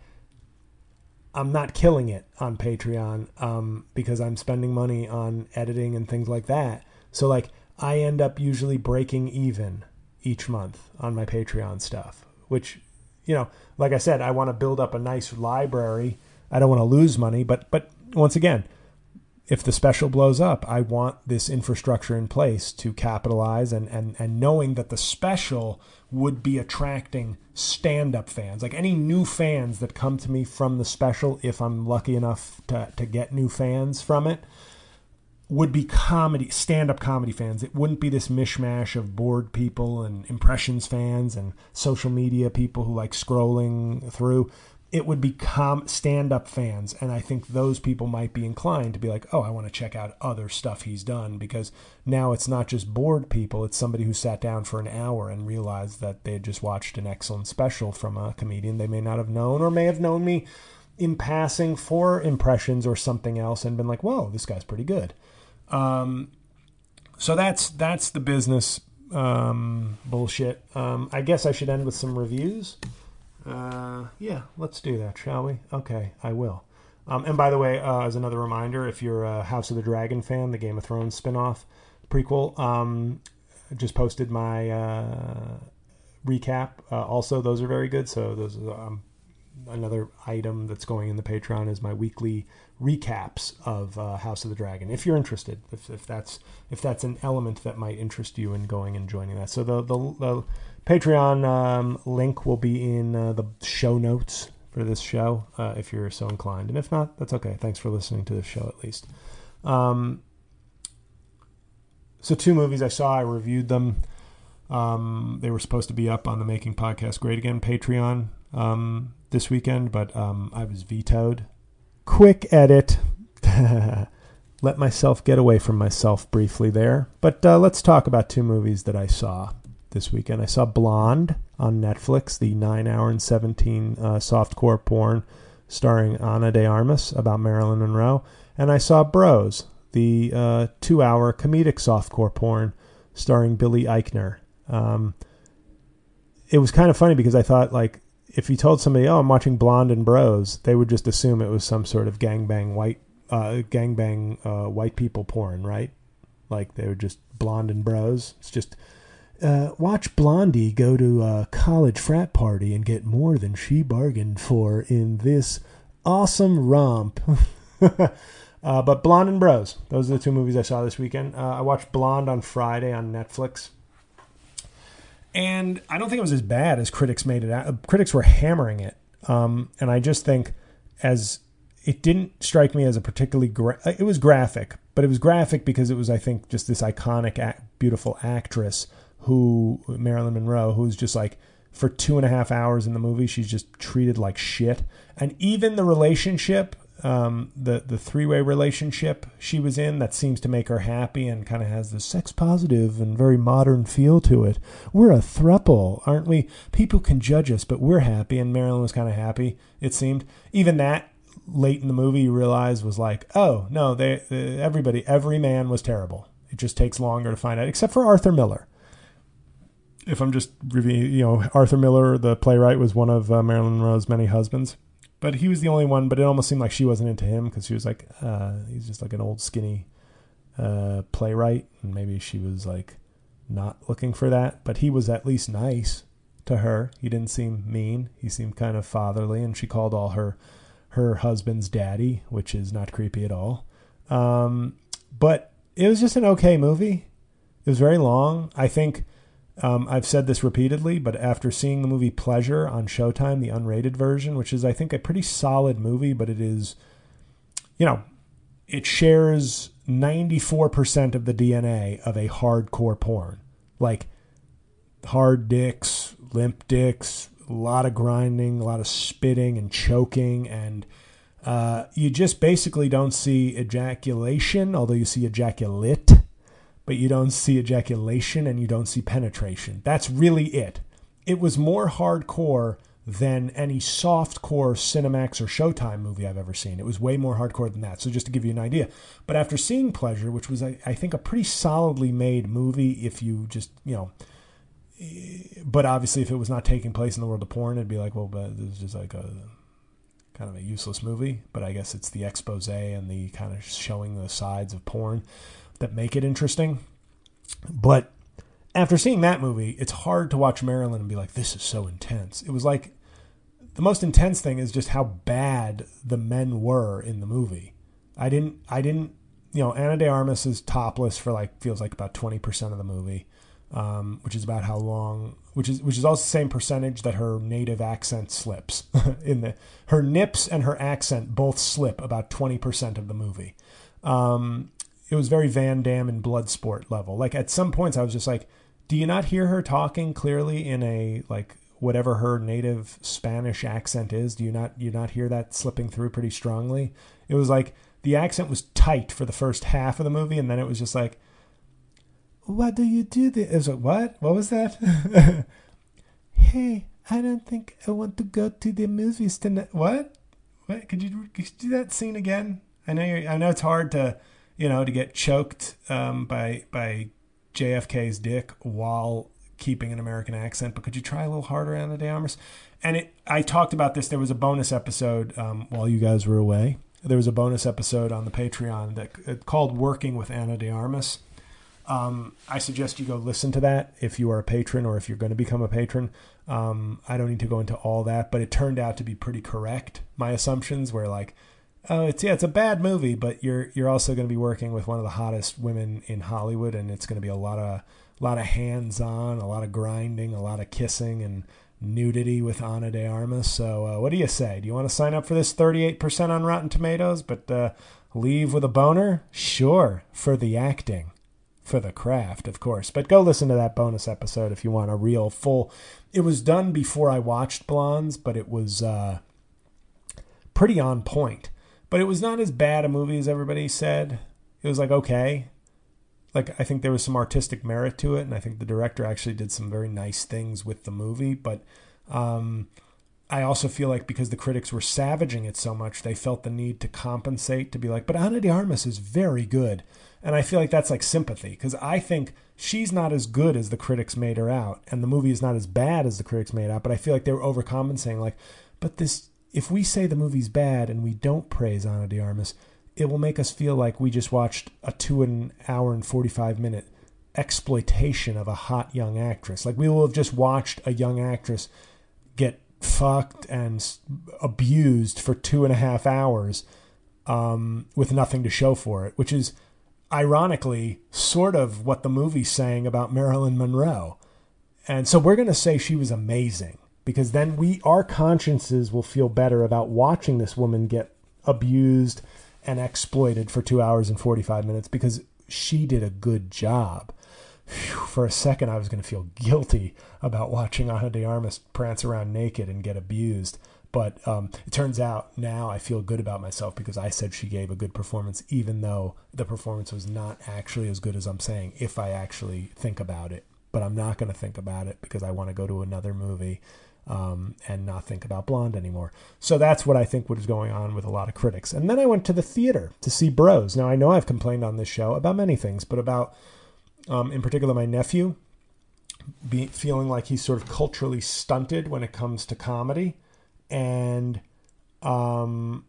I'm not killing it on Patreon um, because I'm spending money on editing and things like that. So like I end up usually breaking even each month on my Patreon stuff, which, you know, like I said, I want to build up a nice library. I don't want to lose money, but but once again, if the special blows up, I want this infrastructure in place to capitalize and, and, and knowing that the special would be attracting stand-up fans. Like any new fans that come to me from the special, if I'm lucky enough to, to get new fans from it, would be comedy, stand-up comedy fans. It wouldn't be this mishmash of bored people and impressions fans and social media people who like scrolling through. It would be com- stand-up fans, and I think those people might be inclined to be like, oh, I want to check out other stuff he's done, because now it's not just bored people, it's somebody who sat down for an hour and realized that they had just watched an excellent special from a comedian they may not have known, or may have known me in passing for impressions or something else and been like, whoa, this guy's pretty good. Um, so that's that's the business um, bullshit. Um, I guess I should end with some reviews. Uh, yeah, let's do that, shall we? Okay, I will. Um, and by the way, uh, as another reminder, if you're a House of the Dragon fan, the Game of Thrones spinoff prequel, um, just posted my uh, recap. Uh, also, those are very good. So those are um, another item that's going in the Patreon is my weekly recaps of uh, House of the Dragon. If you're interested, if, if that's if that's an element that might interest you in going and joining that. So the the, the Patreon um, link will be in uh, the show notes for this show, uh, if you're so inclined. And if not, that's okay. Thanks for listening to this show, at least. Um, so two movies I saw, I reviewed them. Um, they were supposed to be up on the Making Podcast Great Again Patreon um, this weekend, but um, I was vetoed. Quick edit. Let myself get away from myself briefly there. But uh, let's talk about two movies that I saw this weekend. I saw Blonde on Netflix, the nine hour and seventeen uh, softcore porn starring Ana de Armas about Marilyn Monroe. And I saw Bros, the uh, two hour comedic softcore porn starring Billy Eichner. Um, it was kind of funny because I thought, like, if you told somebody, oh, I'm watching Blonde and Bros, they would just assume it was some sort of gangbang white, uh, gangbang uh, white people porn, right? Like they were just Blonde and Bros. It's just... Uh, watch Blondie go to a college frat party and get more than she bargained for in this awesome romp. uh, but Blonde and Bros, those are the two movies I saw this weekend. Uh, I watched Blonde on Friday on Netflix. And I don't think it was as bad as critics made it out. Critics were hammering it. Um, and I just think as it didn't strike me as a particularly... Gra- it was graphic, but it was graphic because it was, I think, just this iconic, act, beautiful actress who, Marilyn Monroe, who's just like, for two and a half hours in the movie, she's just treated like shit. And even the relationship, um, the, the three-way relationship she was in that seems to make her happy and kind of has this sex-positive and very modern feel to it. We're a throuple, aren't we? People can judge us, but we're happy, and Marilyn was kind of happy, it seemed. Even that, late in the movie, you realize was like, oh, no, they, they everybody, every man was terrible. It just takes longer to find out, except for Arthur Miller. If I'm just reviewing, you know, Arthur Miller, the playwright, was one of uh, Marilyn Monroe's many husbands. But he was the only one, but it almost seemed like she wasn't into him because she was like, uh, he's just like an old skinny uh, playwright. And maybe she was like not looking for that. But he was at least nice to her. He didn't seem mean. He seemed kind of fatherly. And she called all her, her husband's daddy, which is not creepy at all. Um, but it was just an okay movie. It was very long. I think... Um, I've said this repeatedly, but after seeing the movie Pleasure on Showtime, the unrated version, which is, I think, a pretty solid movie, but it is, you know, it shares ninety-four percent of the D N A of a hardcore porn. Like hard dicks, limp dicks, a lot of grinding, a lot of spitting and choking, and uh, you just basically don't see ejaculation, although you see ejaculate, but you don't see ejaculation and you don't see penetration. That's really it. It was more hardcore than any softcore Cinemax or Showtime movie I've ever seen. It was way more hardcore than that. So just to give you an idea. But after seeing Pleasure, which was, I, I think, a pretty solidly made movie if you just, you know, but obviously if it was not taking place in the world of porn, it'd be like, well, but this is just like a kind of a useless movie. But I guess it's the expose and the kind of showing the sides of porn that make it interesting. But after seeing that movie, it's hard to watch Marilyn and be like, this is so intense. It was like, the most intense thing is just how bad the men were in the movie. I didn't, I didn't, you know, Ana de Armas is topless for like, feels like about twenty percent of the movie, um, which is about how long, which is, which is also the same percentage that her native accent slips in the, her nips and her accent both slip about twenty percent of the movie. Um, it was very Van Damme and Bloodsport level. Like at some points I was just like, do you not hear her talking clearly in a, like, whatever her native Spanish accent is? Do you not you not hear that slipping through pretty strongly? It was like the accent was tight for the first half of the movie, and then it was just like, what do you do there? It was like, what? What was that? Hey, I don't think I want to go to the movies tonight. What? What? Could you, could you do that scene again? I know you're, I know it's hard to, you know, to get choked um, by by J F K's dick while keeping an American accent, but could you try a little harder, Ana de Armas? And it, I talked about this. There was a bonus episode um, while you guys were away. There was a bonus episode on the Patreon that uh, called Working with Ana de Armas. Um, I suggest you go listen to that if you are a patron or if you're going to become a patron. Um, I don't need to go into all that, but it turned out to be pretty correct. My assumptions were like, oh, it's, yeah, it's a bad movie, but you're, you're also going to be working with one of the hottest women in Hollywood, and it's going to be a lot of, a lot of hands-on, a lot of grinding, a lot of kissing and nudity with Ana de Armas. So uh, what do you say? Do you want to sign up for this thirty-eight percent on Rotten Tomatoes, but uh, leave with a boner? Sure, for the acting, for the craft, of course. But go listen to that bonus episode if you want a real full... It was done before I watched Blondes, but it was uh, pretty on point. But it was not as bad a movie as everybody said. It was like, okay. Like, I think there was some artistic merit to it, and I think the director actually did some very nice things with the movie. But um, I also feel like because the critics were savaging it so much, they felt the need to compensate, to be like, but Ana de Armas is very good. And I feel like that's like sympathy, because I think she's not as good as the critics made her out, and the movie is not as bad as the critics made out, but I feel like they were overcompensating, like, but this, if we say the movie's bad and we don't praise Ana de Armas, it will make us feel like we just watched a two an hour and forty-five minute exploitation of a hot young actress. Like, we will have just watched a young actress get fucked and abused for two and a half hours um, with nothing to show for it, which is ironically sort of what the movie's saying about Marilyn Monroe. And so we're going to say she was amazing, because then we, our consciences will feel better about watching this woman get abused and exploited for two hours and forty-five minutes, because she did a good job. Whew, for a second, I was going to feel guilty about watching Ana de Armas prance around naked and get abused. But um, it turns out now I feel good about myself because I said she gave a good performance, even though the performance was not actually as good as I'm saying, if I actually think about it. But I'm not going to think about it because I want to go to another movie Um, and not think about Blonde anymore. So that's what I think was going on with a lot of critics. And then I went to the theater to see Bros. Now, I know I've complained on this show about many things, but about, um, in particular, my nephew be, feeling like he's sort of culturally stunted when it comes to comedy. And um,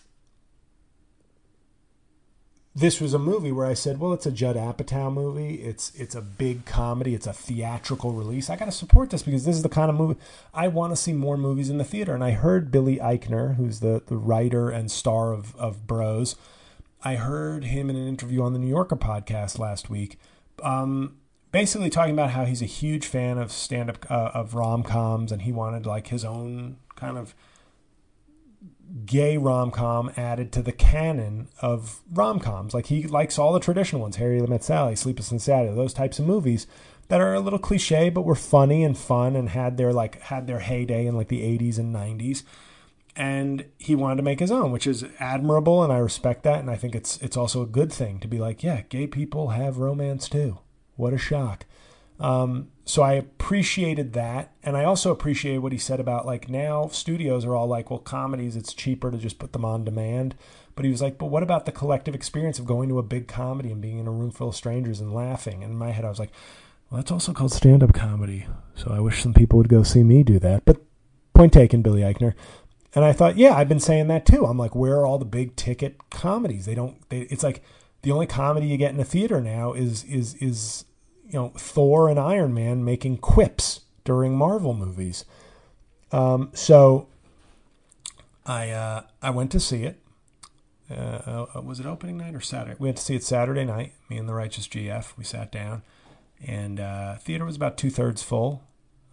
this was a movie where I said, well, it's a Judd Apatow movie. It's it's a big comedy. It's a theatrical release. I got to support this because this is the kind of movie I want to see more movies in the theater. And I heard Billy Eichner, who's the, the writer and star of, of Bros. I heard him in an interview on the New Yorker podcast last week, um, basically talking about how he's a huge fan of stand-up, uh, of rom-coms, and he wanted like his own kind of gay rom-com added to the canon of rom-coms. Like, he likes all the traditional ones, Harry Met Sally, Sleepless in Seattle, those types of movies that are a little cliche but were funny and fun and had their like had their heyday in like the eighties and nineties. And he wanted to make his own, which is admirable, and I respect that. And I think it's it's also a good thing to be like, yeah, gay people have romance too. What a shock. Um, so I appreciated that. And I also appreciated what he said about, like, now studios are all like, well, comedies, it's cheaper to just put them on demand. But he was like, but what about the collective experience of going to a big comedy and being in a room full of strangers and laughing? And in my head, I was like, well, that's also called stand-up comedy. So I wish some people would go see me do that. But point taken, Billy Eichner. And I thought, yeah, I've been saying that too. I'm like, where are all the big ticket comedies? They don't, they, it's like the only comedy you get in a theater now is, is, is, you know, Thor and Iron Man making quips during Marvel movies. Um, so I, uh, I went to see it. Uh, uh, was it opening night or Saturday? We went to see it Saturday night, me and the Righteous G F. We sat down, and uh, theater was about two-thirds full.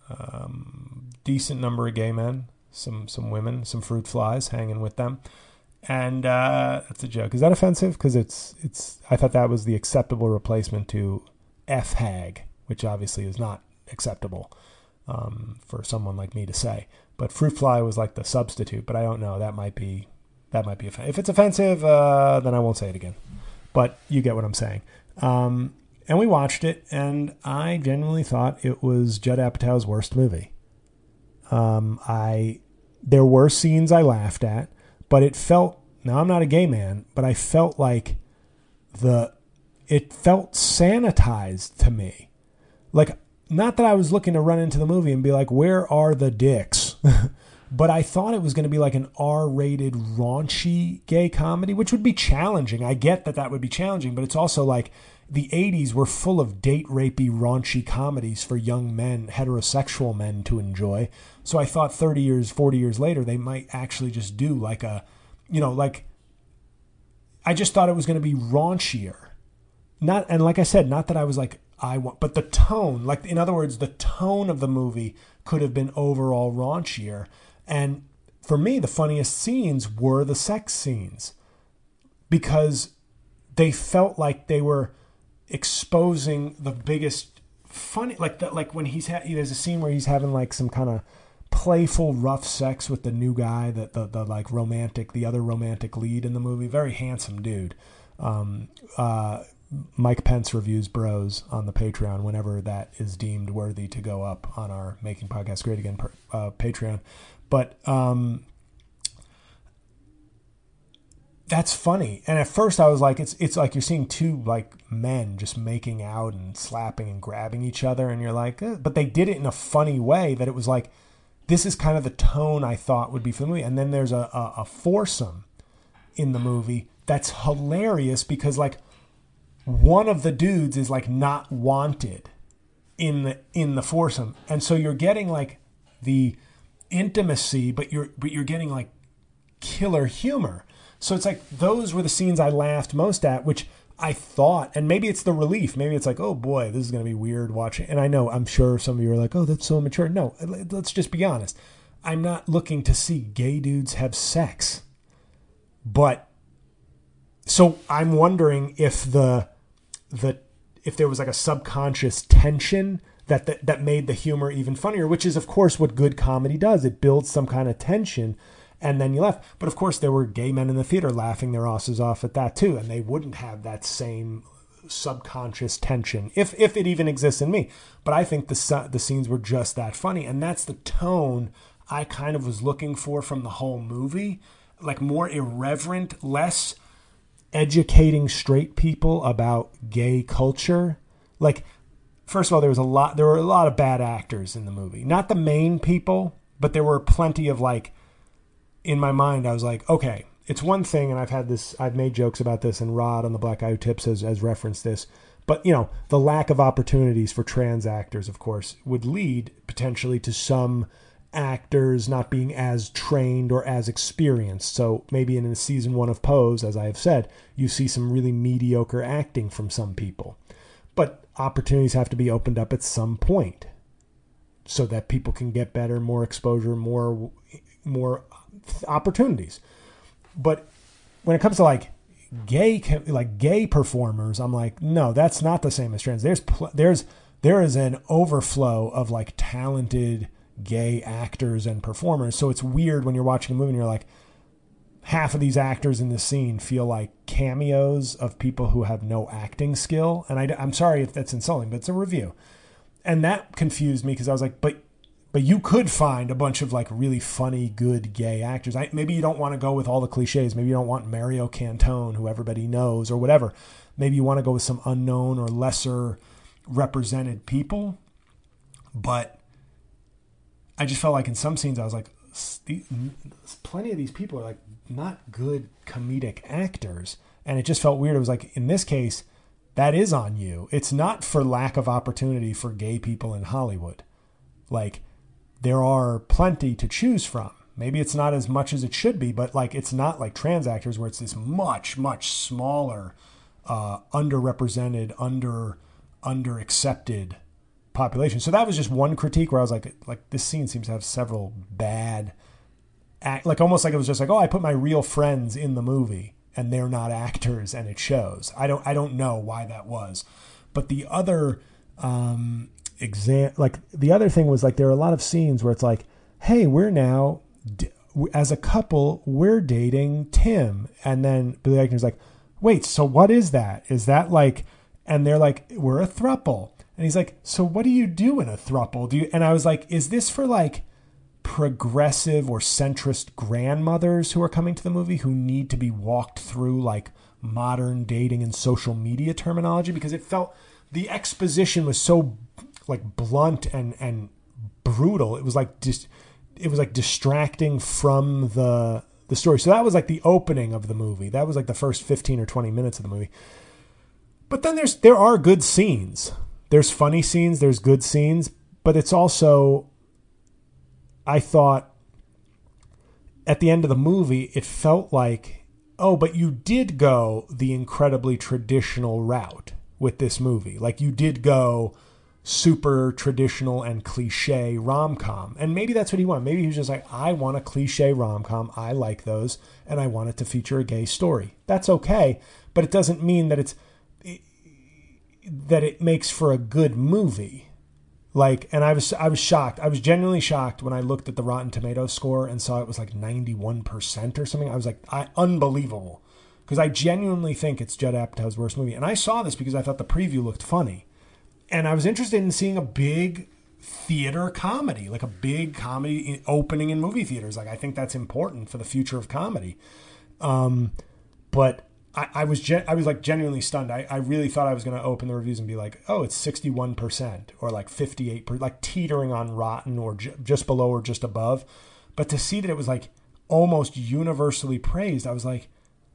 Um, decent number of gay men, some some women, some fruit flies hanging with them. And uh, that's a joke. Is that offensive? Because it's it's. I thought that was the acceptable replacement to F-hag, which obviously is not acceptable um, for someone like me to say. But fruit fly was like the substitute. But I don't know. That might be that might be offensive. If it's offensive, uh, then I won't say it again. But you get what I'm saying. Um, and we watched it, and I genuinely thought it was Judd Apatow's worst movie. Um, I there were scenes I laughed at, but it felt, now I'm not a gay man, but I felt like the it felt sanitized to me. Like, not that I was looking to run into the movie and be like, where are the dicks? But I thought it was going to be like an R-rated raunchy gay comedy, which would be challenging. I get that that would be challenging, but it's also like the eighties were full of date-rapey, raunchy comedies for young men, heterosexual men to enjoy. So I thought thirty years, forty years later, they might actually just do like a, you know, like, I just thought it was going to be raunchier. Not, and like I said, not that I was like, I want, but the tone, like, in other words, the tone of the movie could have been overall raunchier. And for me, the funniest scenes were the sex scenes, because they felt like they were exposing the biggest funny, like that, like when he's ha- there's a scene where he's having like some kind of playful rough sex with the new guy, that the, the like romantic, the other romantic lead in the movie, very handsome dude. Um, uh, Mike Pence reviews Bros on the Patreon whenever that is deemed worthy to go up on our Making Podcasts Great Again uh, Patreon. But um, that's funny. And at first I was like, it's it's like you're seeing two like men just making out and slapping and grabbing each other, and you're like, eh. But they did it in a funny way that it was like, this is kind of the tone I thought would be for the movie. And then there's a, a, a foursome in the movie that's hilarious, because like one of the dudes is like not wanted in the in the foursome, and so you're getting like the intimacy, but you're but you're getting like killer humor. So it's like those were the scenes I laughed most at, which I thought, and maybe it's the relief, maybe it's like, oh boy, this is going to be weird watching. And I know, I'm sure some of you are like, oh, that's so immature. No, let's just be honest. I'm not looking to see gay dudes have sex. But so I'm wondering if the the if there was like a subconscious tension that, that that made the humor even funnier, which is of course what good comedy does. It builds some kind of tension, and then you laugh. But of course there were gay men in the theater laughing their asses off at that too, and they wouldn't have that same subconscious tension if if it even exists in me. But I think the the scenes were just that funny, and that's the tone I kind of was looking for from the whole movie, like more irreverent, less educating straight people about gay culture. Like, first of all, there was a lot there were a lot of bad actors in the movie. Not the main people, but there were plenty of, like, in my mind I was like, okay, it's one thing, and I've had this I've made jokes about this, and Rod on the Black Guy Who Tips has, has referenced this, but you know, the lack of opportunities for trans actors, of course, would lead potentially to some actors not being as trained or as experienced. So maybe in season one of Pose, as I have said, you see some really mediocre acting from some people. But opportunities have to be opened up at some point so that people can get better, more exposure, more, you more opportunities. But when it comes to like gay, like gay performers, I'm like, no, that's not the same as trans. There's, pl- there's, there is an overflow of like talented gay actors and performers. So it's weird when you're watching a movie and you're like, half of these actors in this scene feel like cameos of people who have no acting skill. And I, I'm sorry if that's insulting, but it's a review. And that confused me because I was like, but but you could find a bunch of like really funny, good gay actors. I, maybe you don't want to go with all the cliches. Maybe you don't want Mario Cantone, who everybody knows, or whatever. Maybe you want to go with some unknown or lesser represented people. But I just felt like in some scenes I was like, plenty of these people are like not good comedic actors. And it just felt weird. It was like, in this case, that is on you. It's not for lack of opportunity for gay people in Hollywood. Like, there are plenty to choose from. Maybe it's not as much as it should be, but like, it's not like trans actors where it's this much, much smaller, uh, underrepresented, under, under accepted population. So that was just one critique where I was like, like this scene seems to have several bad act, like almost like it was just like, oh, I put my real friends in the movie and they're not actors and it shows. I don't, I don't know why that was, but the other, um, exam, like the other thing was like, there are a lot of scenes where it's like, hey, we're now d- as a couple, we're dating Tim. And then Billy Eichner's like, wait, so what is that? Is that like, and they're like, we're a throuple. And he's like, so what do you do in a throuple? Do you? And I was like, is this for like progressive or centrist grandmothers who are coming to the movie who need to be walked through like modern dating and social media terminology? Because it felt, the exposition was so like blunt and, and brutal. It was like just, it was like distracting from the, the story. So that was like the opening of the movie. That was like the first fifteen or twenty minutes of the movie. But then there's, there are good scenes. There's funny scenes, there's good scenes, but it's also, I thought at the end of the movie, it felt like, oh, but you did go the incredibly traditional route with this movie. Like you did go super traditional and cliche rom-com. And maybe that's what he wanted. Maybe he was just like, I want a cliche rom-com. I like those. And I want it to feature a gay story. That's okay. But it doesn't mean that it's, that it makes for a good movie. Like, and I was, I was shocked. I was genuinely shocked when I looked at the Rotten Tomatoes score and saw it was like ninety-one percent or something. I was like, I, unbelievable. Because I genuinely think it's Judd Apatow's worst movie. And I saw this because I thought the preview looked funny. And I was interested in seeing a big theater comedy, like a big comedy opening in movie theaters. Like, I think that's important for the future of comedy. Um, but I, I was gen- I was like genuinely stunned. I, I really thought I was going to open the reviews and be like, oh, it's sixty-one percent or like fifty-eight percent, like teetering on rotten or j- just below or just above. But to see that it was like almost universally praised, I was like,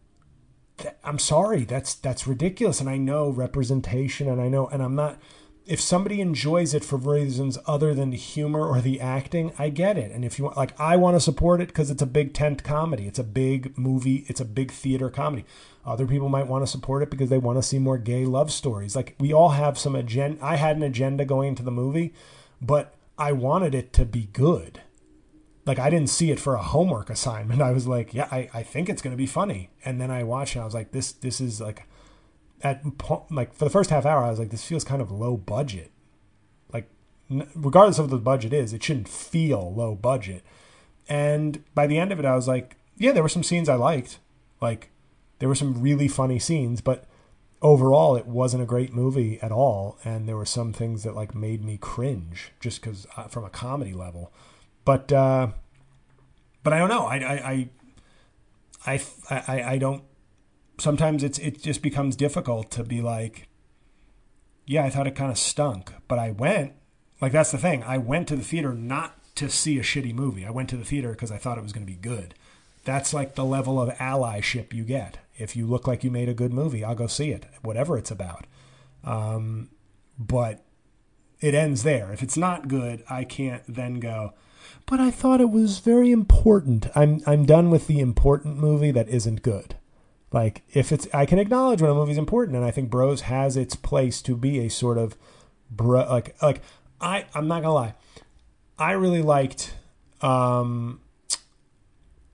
I'm sorry, that's that's ridiculous. And I know representation, and I know, and I'm not, if somebody enjoys it for reasons other than the humor or the acting, I get it. And if you want, like, I want to support it because it's a big tent comedy. It's a big movie. It's a big theater comedy. Other people might want to support it because they want to see more gay love stories. Like, we all have some agenda. I had an agenda going into the movie, but I wanted it to be good. Like, I didn't see it for a homework assignment. I was like, yeah, I, I think it's going to be funny. And then I watched it. I was like, this, this is like, at like for the first half hour, I was like, this feels kind of low budget. Like, regardless of what the budget is, it shouldn't feel low budget. And by the end of it, I was like, yeah, there were some scenes I liked. Like, there were some really funny scenes, but overall, it wasn't a great movie at all. And there were some things that like made me cringe just because uh, from a comedy level. But, uh, but I don't know. I, I, I, I, I, I don't, sometimes it's, it just becomes difficult to be like, yeah, I thought it kind of stunk, but I went, like, that's the thing. I went to the theater not to see a shitty movie. I went to the theater because I thought it was going to be good. That's like the level of allyship you get. If you look like you made a good movie, I'll go see it, whatever it's about. Um, but it ends there. If it's not good, I can't then go, but I thought it was very important. I'm I'm done with the important movie that isn't good. Like, if it's, I can acknowledge when a movie's important, and I think Bros has its place to be a sort of bro, like like I I'm not gonna lie, I really liked um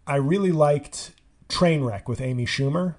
I really liked Trainwreck with Amy Schumer.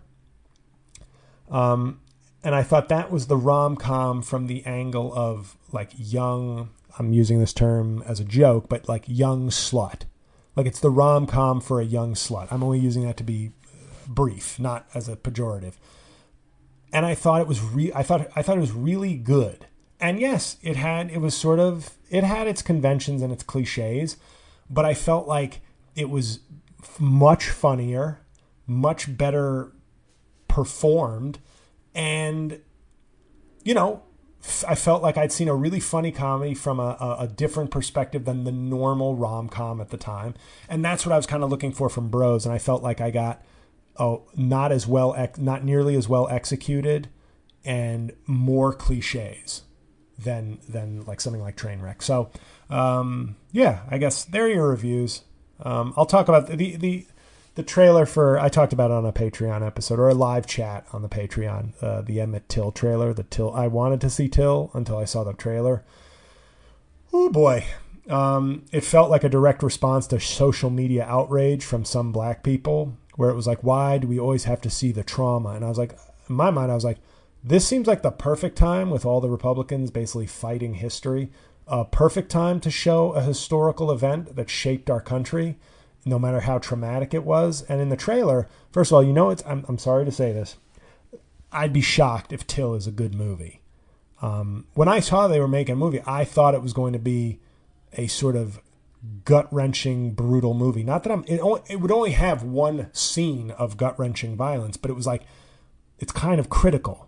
Um, and I thought that was the rom-com from the angle of like young, I'm using this term as a joke, but like young slut. Like it's the rom-com for a young slut. I'm only using that to be brief, not as a pejorative. And I thought it was re- I thought I thought it was really good. And yes, it had it was sort of it had its conventions and its cliches, but I felt like it was much funnier, much better performed, and you know, I felt like I'd seen a really funny comedy from a, a, a different perspective than the normal rom-com at the time. And that's what I was kind of looking for from Bros. And I felt like I got oh, not as well, not nearly as well executed and more cliches than, than like something like Trainwreck. So, um, yeah, I guess there are your reviews. Um, I'll talk about the, the, the trailer for, I talked about it on a Patreon episode or a live chat on the Patreon, uh, the Emmett Till trailer, the Till, I wanted to see Till until I saw the trailer. Oh boy. Um, it felt like a direct response to social media outrage from some black people where it was like, why do we always have to see the trauma? And I was like, in my mind, I was like, this seems like the perfect time with all the Republicans basically fighting history, a perfect time to show a historical event that shaped our country, no matter how traumatic it was. And in the trailer, first of all, you know, it's, I'm, I'm sorry to say this, I'd be shocked if Till is a good movie. Um, when I saw they were making a movie, I thought it was going to be a sort of gut-wrenching, brutal movie. Not that I'm, it, only, it would only have one scene of gut-wrenching violence, but it was like, it's kind of critical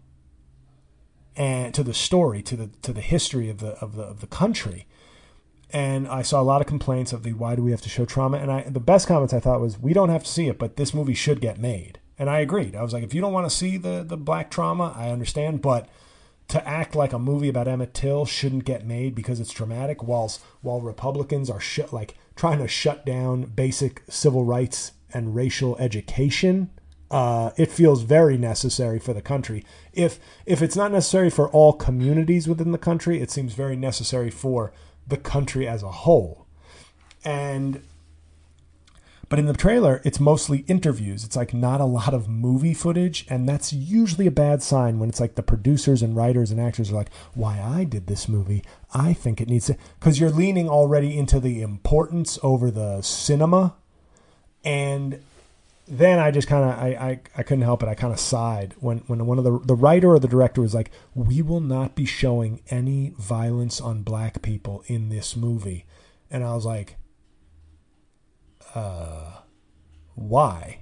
and to the story, to the, to the history of the, of the, of the country. And I saw a lot of complaints of the, why do we have to show trauma? And I, the best comments I thought was, we don't have to see it, but this movie should get made. And I agreed. I was like, if you don't want to see the, the black trauma, I understand, but to act like a movie about Emmett Till shouldn't get made because it's traumatic, whilst while Republicans are sh- like trying to shut down basic civil rights and racial education, uh, it feels very necessary for the country. If if it's not necessary for all communities within the country, it seems very necessary for the country as a whole. And but in the trailer, it's mostly interviews. It's like not a lot of movie footage. And that's usually a bad sign when it's like the producers and writers and actors are like, why I did this movie, I think it needs to, because you're leaning already into the importance over the cinema. And then I just kind of, I, I, I couldn't help it. I kind of sighed when, when one of the, the writer or the director was like, we will not be showing any violence on black people in this movie. And I was like, Uh, why?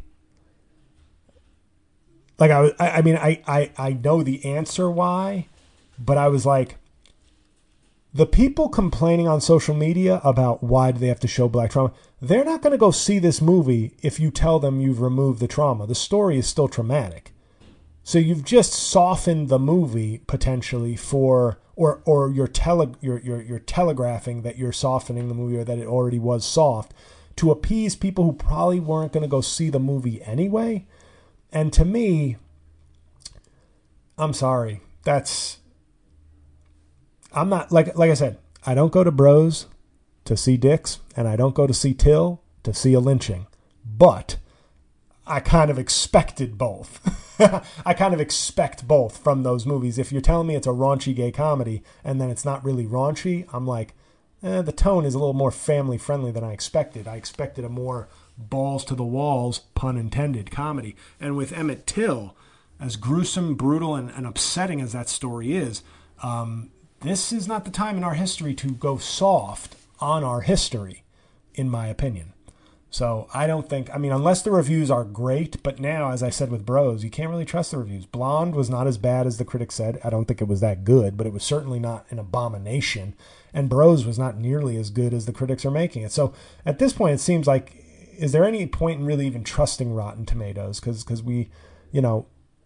Like I, I, I mean, I, I, I know the answer why, but I was like, the people complaining on social media about why do they have to show black trauma, they're not going to go see this movie if you tell them you've removed the trauma. The story is still traumatic. So you've just softened the movie potentially for, or, or you're tele, you're, you're, you're telegraphing that you're softening the movie or that it already was soft, to appease people who probably weren't going to go see the movie anyway. And to me, I'm sorry. That's, I'm not, like like I said, I don't go to Bros to see dicks, and I don't go to see Till to see a lynching. But I kind of expected both. I kind of expect both from those movies. If you're telling me it's a raunchy gay comedy, and then it's not really raunchy, I'm like, Eh, the tone is a little more family-friendly than I expected. I expected a more balls-to-the-walls, pun intended, comedy. And with Emmett Till, as gruesome, brutal, and, and upsetting as that story is, um, this is not the time in our history to go soft on our history, in my opinion. So I don't think, I mean, unless the reviews are great, but now, as I said with Bros, you can't really trust the reviews. Blonde was not as bad as the critics said. I don't think it was that good, but it was certainly not an abomination. And Bros was not nearly as good as the critics are making it. So at this point, it seems like, is there any point in really even trusting Rotten Tomatoes? Because because we, you know,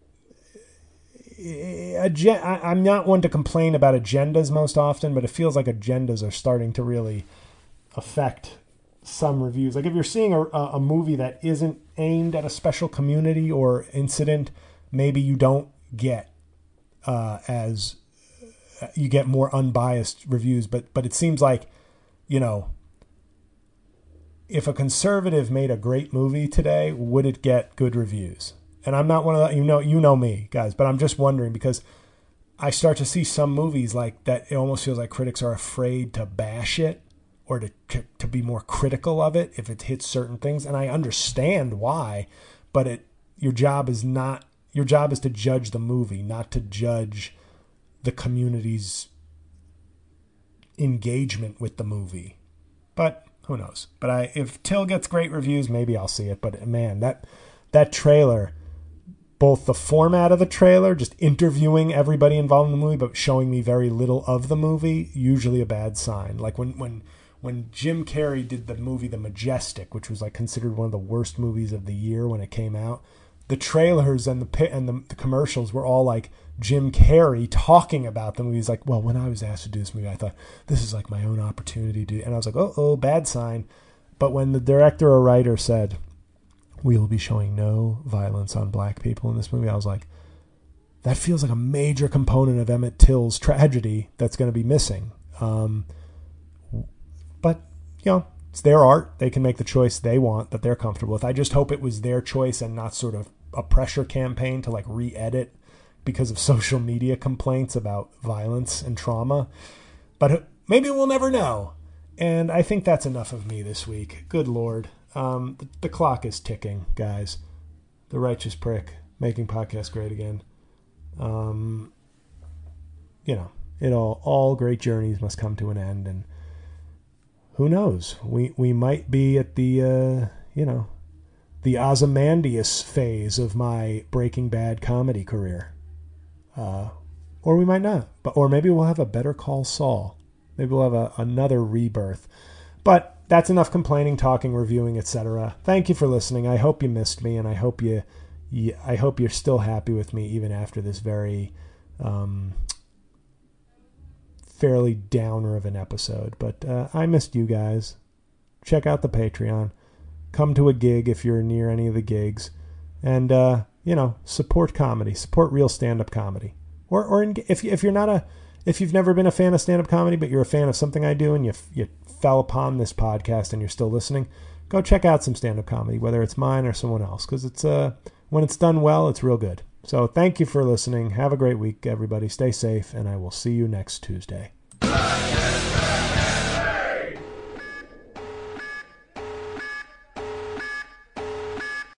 I'm not one to complain about agendas most often, but it feels like agendas are starting to really affect some reviews. Like if you're seeing a, a movie that isn't aimed at a special community or incident, maybe you don't get uh, as... you get more unbiased reviews, but but it seems like, you know, if a conservative made a great movie today, would it get good reviews? And I'm not one of the, you know, you know me, guys, but I'm just wondering because I start to see some movies like that. It almost feels like critics are afraid to bash it or to, to, to be more critical of it if it hits certain things. And I understand why, but it, your job is not, your job is to judge the movie, not to judge the community's engagement with the movie. But who knows? But I, if Till gets great reviews, maybe I'll see it. But man, that that trailer, both the format of the trailer, just interviewing everybody involved in the movie, but showing me very little of the movie, usually a bad sign. Like when when when Jim Carrey did the movie The Majestic, which was like considered one of the worst movies of the year when it came out, the trailers and the and the, the commercials were all like Jim Carrey talking about the movie. He's like, well, when I was asked to do this movie, I thought this is like my own opportunity to, and I was like, oh, oh, bad sign. But when the director or writer said, we will be showing no violence on black people in this movie, I was like, that feels like a major component of Emmett Till's tragedy that's going to be missing. Um, but, you know, it's their art. They can make the choice they want that they're comfortable with. I just hope it was their choice and not sort of a pressure campaign to like re-edit because of social media complaints about violence and trauma. But maybe we'll never know. And I think that's enough of me this week. Good Lord. Um, the, the clock is ticking, guys. The Righteous Prick, making podcasts great again. Um, you know, it all, all great journeys must come to an end. And who knows? We, we might be at the, uh, you know, the Ozymandias phase of my Breaking Bad comedy career. Uh, or we might not. But or maybe we'll have a Better Call Saul. Maybe we'll have a, another rebirth. But that's enough complaining, talking, reviewing, et cetera. Thank you for listening. I hope you missed me, and I hope you, you I hope you're still happy with me even after this very um, fairly downer of an episode. But uh, I missed you guys. Check out the Patreon. Come to a gig if you're near any of the gigs, and uh, you know, support comedy, support real stand-up comedy. Or or in, if if you're not a If you've never been a fan of stand-up comedy, but you're a fan of something I do and you you fell upon this podcast and you're still listening, go check out some stand-up comedy, whether it's mine or someone else, because it's uh when it's done well, it's real good. So thank you for listening. Have a great week, everybody. Stay safe, and I will see you next Tuesday.